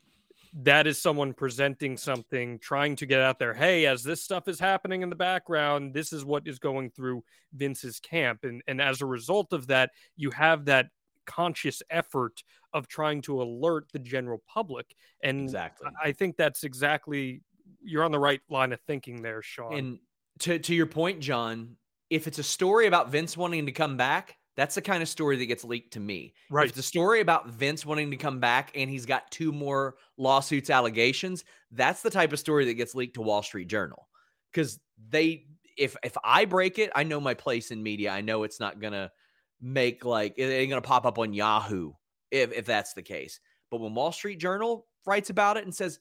that is someone presenting something, trying to get out there. Hey, as this stuff is happening in the background, this is what is going through Vince's camp. And, and as a result of that, you have that conscious effort of trying to alert the general public. And exactly. I think that's exactly, you're on the right line of thinking there, Sean. And to, to your point, John, if it's a story about Vince wanting to come back, that's the kind of story that gets leaked to me. Right. If it's a story about Vince wanting to come back and he's got two more lawsuits, allegations, that's the type of story that gets leaked to Wall Street Journal. Because they, if if I break it, I know my place in media. I know it's not going to make like, it ain't going to pop up on Yahoo if, if that's the case. But when Wall Street Journal writes about it and says,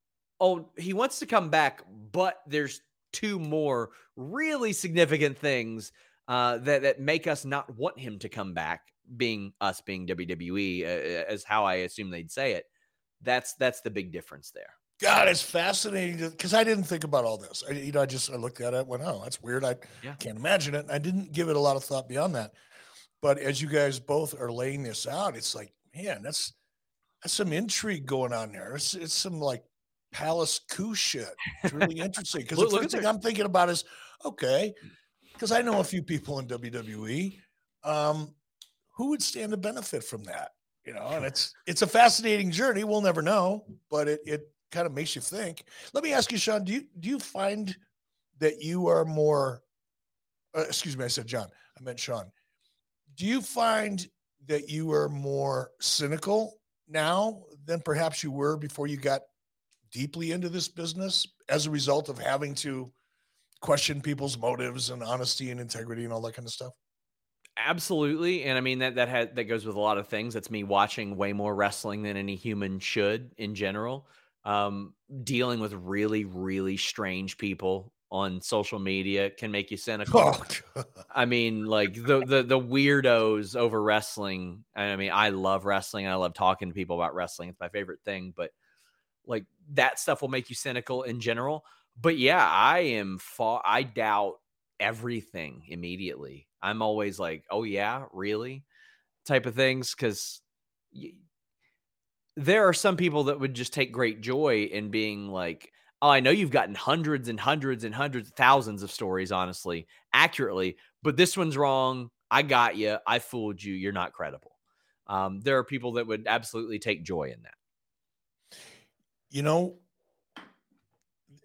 oh, he wants to come back, but there's two more really significant things uh, that, that make us not want him to come back, being us being W W E, uh, as how I assume they'd say it. That's, that's the big difference there. God, it's fascinating because I didn't think about all this. I, you know, I just, I looked at it and went, oh, that's weird. I yeah. can't imagine it. I didn't give it a lot of thought beyond that. But as you guys both are laying this out, it's like, man, that's, that's some intrigue going on there. It's, it's some like palace coup shit. It's really interesting because the first thing I'm thinking about is, okay, because I know a few people in W W E, um, who would stand to benefit from that? You know, and it's it's a fascinating journey. We'll never know, but it it kind of makes you think. Let me ask you, Sean, do you do you find that you are more? Uh, excuse me, I said John. I meant Sean. Do you find that you are more cynical now than perhaps you were before you got deeply into this business as a result of having to question people's motives and honesty and integrity and all that kind of stuff? Absolutely. And I mean, that, that had, that goes with a lot of things. That's me watching way more wrestling than any human should in general. Um, dealing with really, really strange people on social media can make you cynical. Oh, I mean, like the, the, the weirdos over wrestling. I mean, I love wrestling and I love talking to people about wrestling. It's my favorite thing, but like that stuff will make you cynical in general. But yeah, I am far, I doubt everything immediately. I'm always like, oh yeah, really? Type of things. Cause y- there are some people that would just take great joy in being like, oh, I know you've gotten hundreds and hundreds and hundreds of thousands of stories, honestly, accurately, but this one's wrong. I got you. I fooled you. You're not credible. Um, there are people that would absolutely take joy in that. You know,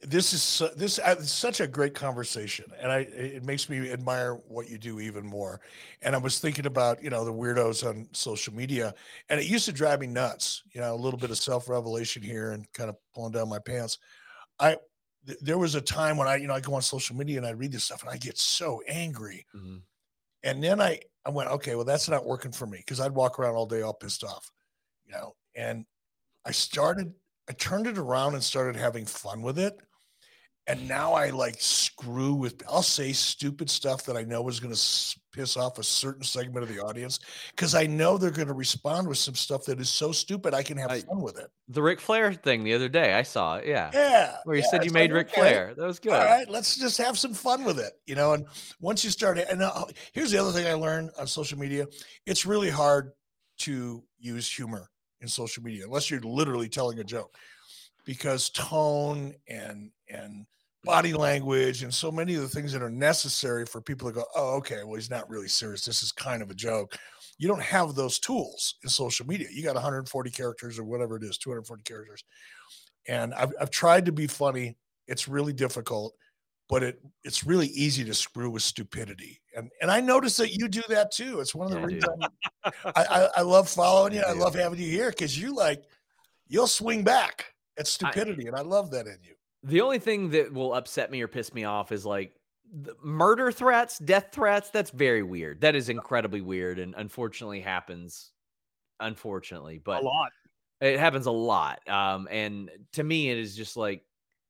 this is su- this uh, it's such a great conversation, and I it makes me admire what you do even more. And I was thinking about you know the weirdos on social media, and it used to drive me nuts. You know, a little bit of self revelation here and kind of pulling down my pants. I th- there was a time when I you know I go on social media and I read this stuff and I get so angry, Mm-hmm. and then I I went, okay, well that's not working for me because I'd walk around all day all pissed off, you know, and I started I turned it around and started having fun with it. And now I like screw with, I'll say stupid stuff that I know is going to piss off a certain segment of the audience because I know they're going to respond with some stuff that is so stupid I can have I, fun with it. The Ric Flair thing the other day, I saw it. Yeah. Yeah. Where you yeah, said you made like, Ric okay, Flair. That was good. All right. Let's just have some fun with it. You know, and once you start, and uh, here's the other thing I learned on social media. It's really hard to use humor in social media unless you're literally telling a joke because tone and, and, body language and so many of the things that are necessary for people to go, oh, okay, well, he's not really serious. This is kind of a joke. You don't have those tools in social media. You got one hundred forty characters or whatever it is, two hundred forty characters. And I've, I've tried to be funny. It's really difficult, but it it's really easy to screw with stupidity. And and I notice that you do that too. It's one of the Yeah, reasons I, I, I love following you. I I love having you here because you like, you'll swing back at stupidity. I, and I love that in you. The only thing that will upset me or piss me off is like the murder threats, death threats. That's very weird. That is incredibly weird and unfortunately happens. Unfortunately, but a lot. It happens a lot. Um, and to me, it is just like,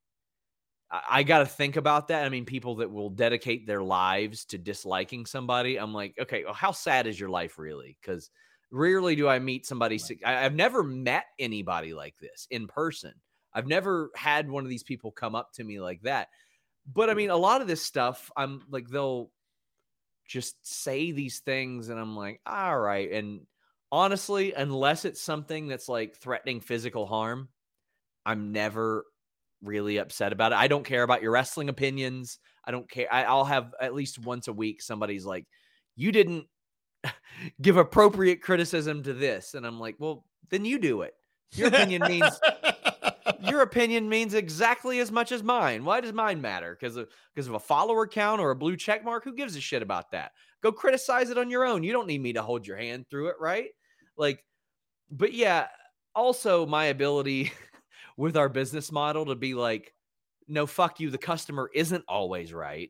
I, I got to think about that. I mean, people that will dedicate their lives to disliking somebody. I'm like, okay, well, how sad is your life really? Because rarely do I meet somebody. I, I've never met anybody like this in person. I've never had one of these people come up to me like that. But I mean, a lot of this stuff, I'm like, they'll just say these things and I'm like, all right. And honestly, unless it's something that's like threatening physical harm, I'm never really upset about it. I don't care about your wrestling opinions. I don't care. I, I'll have at least once a week, somebody's like, you didn't give appropriate criticism to this. And I'm like, well, then you do it. Your opinion means... Your opinion means exactly as much as mine. Why does mine matter? Because of because of a follower count or a blue check mark? Who gives a shit about that? Go criticize it on your own. You don't need me to hold your hand through it, right? Like, but yeah, also my ability with our business model to be like, no, fuck you, the customer isn't always right,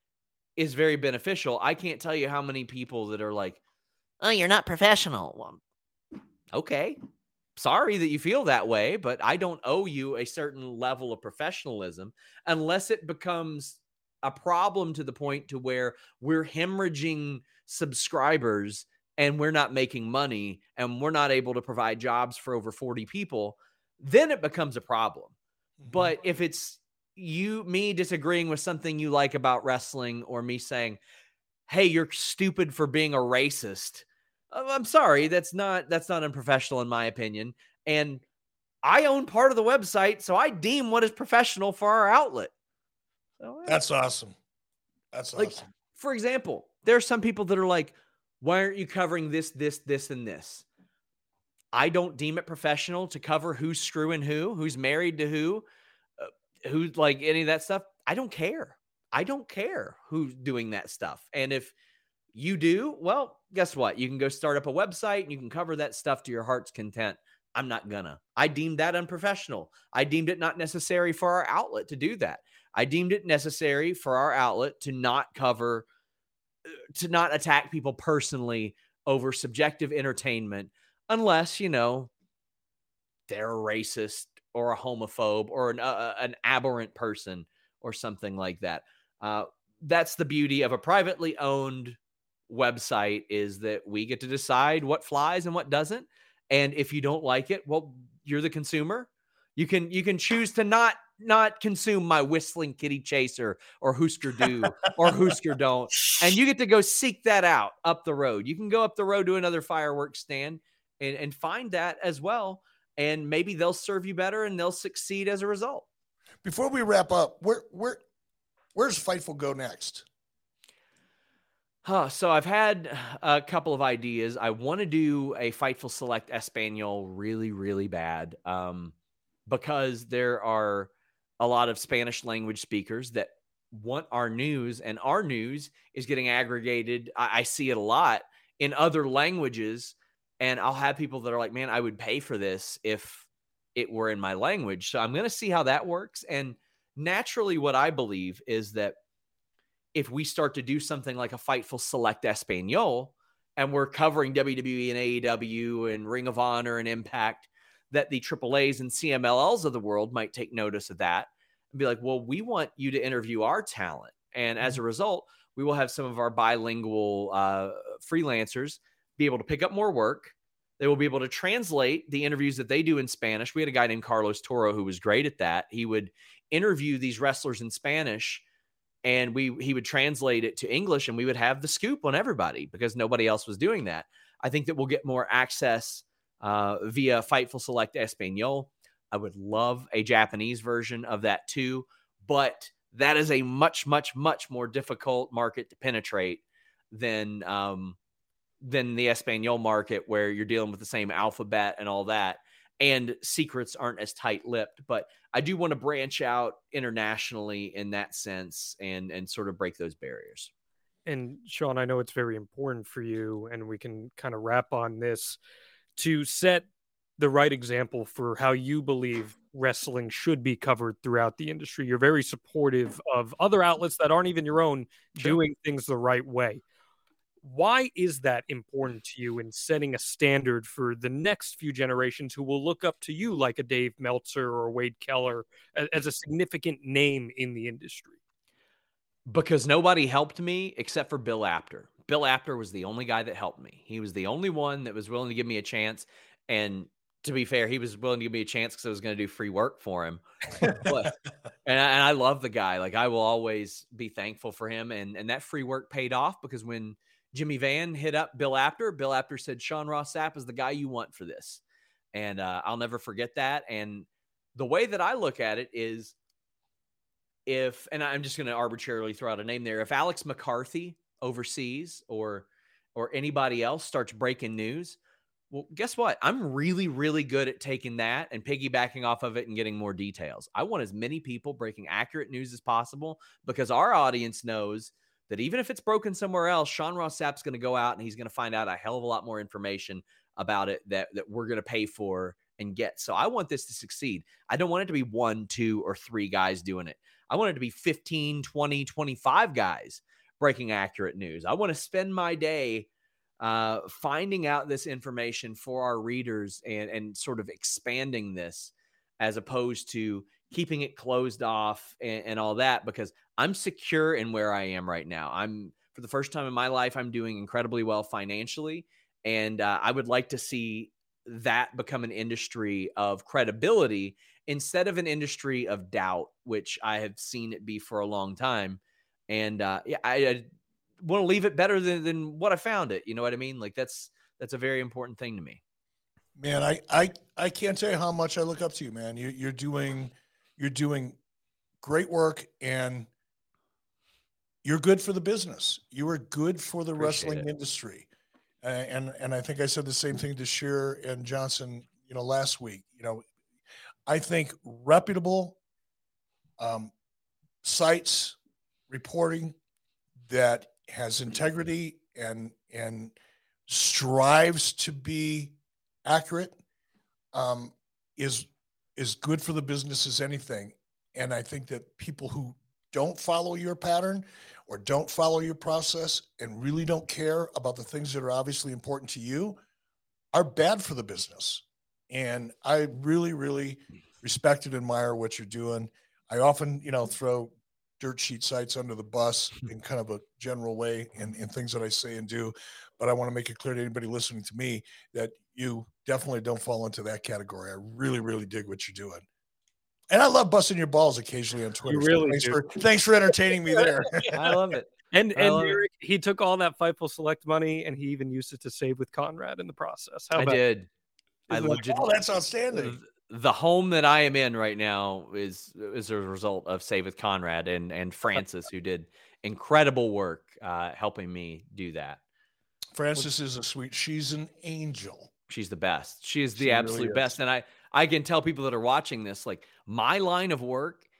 is very beneficial. I can't tell you how many people that are like, oh, you're not professional. Well, okay. Sorry that you feel that way, but I don't owe you a certain level of professionalism unless it becomes a problem to the point to where we're hemorrhaging subscribers and we're not making money and we're not able to provide jobs for over forty people, then it becomes a problem. Mm-hmm. But if it's you, me disagreeing with something you like about wrestling or me saying, hey, you're stupid for being a racist, I'm sorry, that's not that's not unprofessional in my opinion. And I own part of the website, so I deem what is professional for our outlet. So, yeah. That's awesome. That's like, awesome. For example, there are some people that are like, why aren't you covering this, this, this, and this? I don't deem it professional to cover who's screwing who, who's married to who, uh, who's like any of that stuff. I don't care. I don't care who's doing that stuff. And if you do, well, guess what? You can go start up a website and you can cover that stuff to your heart's content. I'm not gonna. I deemed that unprofessional. I deemed it not necessary for our outlet to do that. I deemed it necessary for our outlet to not cover, to not attack people personally over subjective entertainment, unless, you know, they're a racist or a homophobe or an, uh, an aberrant person or something like that. Uh, that's the beauty of a privately owned website, is that we get to decide what flies and what doesn't. And if you don't like it, well, you're the consumer. You can you can choose to not not consume my whistling kitty chaser or Husker Du or Husker Don't, and you get to go seek that out up the road. You can go up the road to another fireworks stand and, and find that as well, and maybe they'll serve you better and they'll succeed as a result. Before we wrap up, where where where's Fightful go next? Huh, so I've had a couple of ideas. I want to do a Fightful Select Espanol really, really bad, um, because there are a lot of Spanish language speakers that want our news, and our news is getting aggregated. I, I see it a lot in other languages, and I'll have people that are like, man, I would pay for this if it were in my language. So I'm going to see how that works. And naturally, what I believe is that if we start to do something like a Fightful Select Espanol, and we're covering W W E and A E W and Ring of Honor and Impact, that the triple A's and C M L Ls of the world might take notice of that and be like, well, we want you to interview our talent. And as a result, we will have some of our bilingual uh, freelancers be able to pick up more work. They will be able to translate the interviews that they do in Spanish. We had a guy named Carlos Toro who was great at that. He would interview these wrestlers in Spanish, and we he would translate it to English, and we would have the scoop on everybody because nobody else was doing that. I think that we'll get more access uh, via Fightful Select Espanol. I would love a Japanese version of that too, but that is a much, much, much more difficult market to penetrate than um, than the Espanol market, where you're dealing with the same alphabet and all that, and secrets aren't as tight-lipped. But I do want to branch out internationally in that sense and and sort of break those barriers. And Sean, I know it's very important for you, and we can kind of wrap on this, to set the right example for how you believe wrestling should be covered throughout the industry. You're very supportive of other outlets that aren't even your own Sure. doing things the right way. Why is that important to you in setting a standard for the next few generations who will look up to you like a Dave Meltzer or a Wade Keller as, as a significant name in the industry? Because nobody helped me except for Bill Apter. Bill Apter was the only guy that helped me. He was the only one that was willing to give me a chance. And to be fair, he was willing to give me a chance because I was going to do free work for him. But, and, I, and I love the guy. Like, I will always be thankful for him. And, and that free work paid off, because when Jimmy Van hit up Bill Apter, Bill Apter said, Sean Ross Sapp is the guy you want for this. And uh, I'll never forget that. And the way that I look at it is, if, and I'm just going to arbitrarily throw out a name there, if Alex McCarthy overseas or or anybody else starts breaking news, well, guess what? I'm really, really good at taking that and piggybacking off of it and getting more details. I want as many people breaking accurate news as possible, because our audience knows that even if it's broken somewhere else, Sean Ross Sapp's going to go out and he's going to find out a hell of a lot more information about it that, that we're going to pay for and get. So I want this to succeed. I don't want it to be one, two, or three guys doing it. I want it to be fifteen, twenty, twenty-five guys breaking accurate news. I want to spend my day uh, finding out this information for our readers and, and sort of expanding this, as opposed to keeping it closed off and, and all that, because I'm secure in where I am right now. I'm, for the first time in my life, I'm doing incredibly well financially. And uh, I would like to see that become an industry of credibility instead of an industry of doubt, which I have seen it be for a long time. And uh, yeah, I, I want to leave it better than, than what I found it. You know what I mean? Like, that's, that's a very important thing to me. Man, I, I, I can't tell you how much I look up to you, man. You, you're doing, you're doing great work, and you're good for the business. You are good for the Appreciate wrestling it. industry. Uh, and, and I think I said the same thing to Shearer and Johnson, you know, last week. You know, I think reputable um, sites, reporting that has integrity and, and strives to be accurate um, is, is good for the business as anything. And I think that people who don't follow your pattern or don't follow your process and really don't care about the things that are obviously important to you are bad for the business. And I really, really respect and admire what you're doing. I often, you know, throw dirt sheet sites under the bus in kind of a general way in, in things that I say and do. But I want to make it clear to anybody listening to me that you definitely don't fall into that category. I really, really dig what you're doing. And I love busting your balls occasionally on Twitter. You really thanks do. for thanks for entertaining me there. I love it. And I and love it. Eric, he took all that Fightful Select money and he even used it to save with Conrad in the process. How I about did. I Isn't it- legit- Oh, that's outstanding. The home that I am in right now is is a result of Save with Conrad and and Francis, who did incredible work uh, helping me do that. Frances is a sweet. She's an angel. She's the best. She is the She really absolute is. best. And I, I can tell people that are watching this, like, my line of work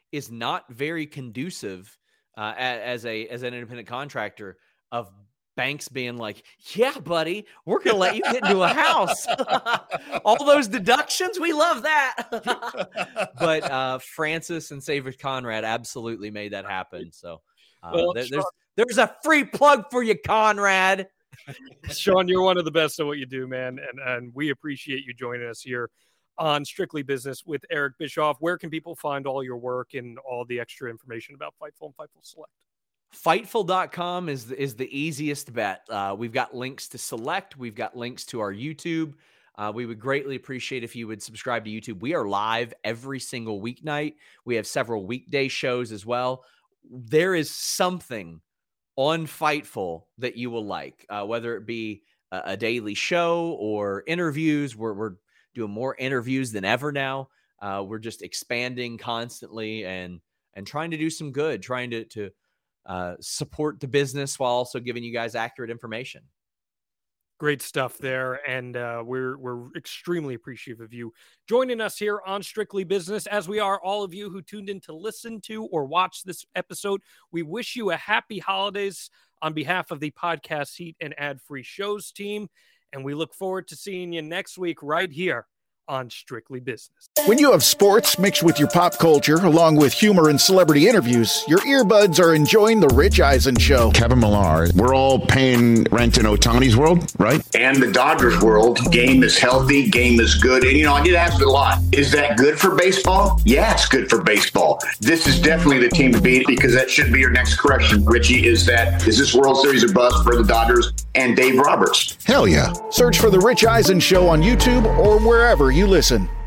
is not very conducive uh, as a as an independent contractor of banks being like, yeah, buddy, we're going to let you get into a house. All those deductions, we love that. But uh, Francis and Savage Conrad absolutely made that happen. So uh, well, there, there's there's a free plug for you, Conrad. Sean, you're one of the best at what you do, man, and and we appreciate you joining us here on Strictly Business with Eric Bischoff. Where can people find all your work and all the extra information about Fightful and Fightful Select? Fightful dot com is the, is the easiest bet. Uh, we've got links to Select. We've got links to our YouTube. Uh, we would greatly appreciate if you would subscribe to YouTube. We are live every single weeknight. We have several weekday shows as well. There is something on Fightful that you will like, uh, whether it be a, a daily show or interviews. We're, we're doing more interviews than ever now. Uh, we're just expanding constantly and and trying to do some good, trying to to uh, support the business while also giving you guys accurate information. Great stuff there, and uh, we're we're extremely appreciative of you joining us here on Strictly Business, as we are all of you who tuned in to listen to or watch this episode. We wish you a happy holidays on behalf of the Podcast Heat and Ad-Free Shows team, and we look forward to seeing you next week right here on Strictly Business. When you have sports mixed with your pop culture, along with humor and celebrity interviews, your earbuds are enjoying The Rich Eisen Show. Kevin Millar, we're all paying rent in Ohtani's world, right? And the Dodgers world, game is healthy, game is good. And, you know, I get asked a lot, is that good for baseball? Yeah, it's good for baseball. This is definitely the team to beat, because that should be your next correction, Richie, is that, is this World Series a bust for the Dodgers and Dave Roberts? Hell yeah. Search for The Rich Eisen Show on YouTube or wherever you listen.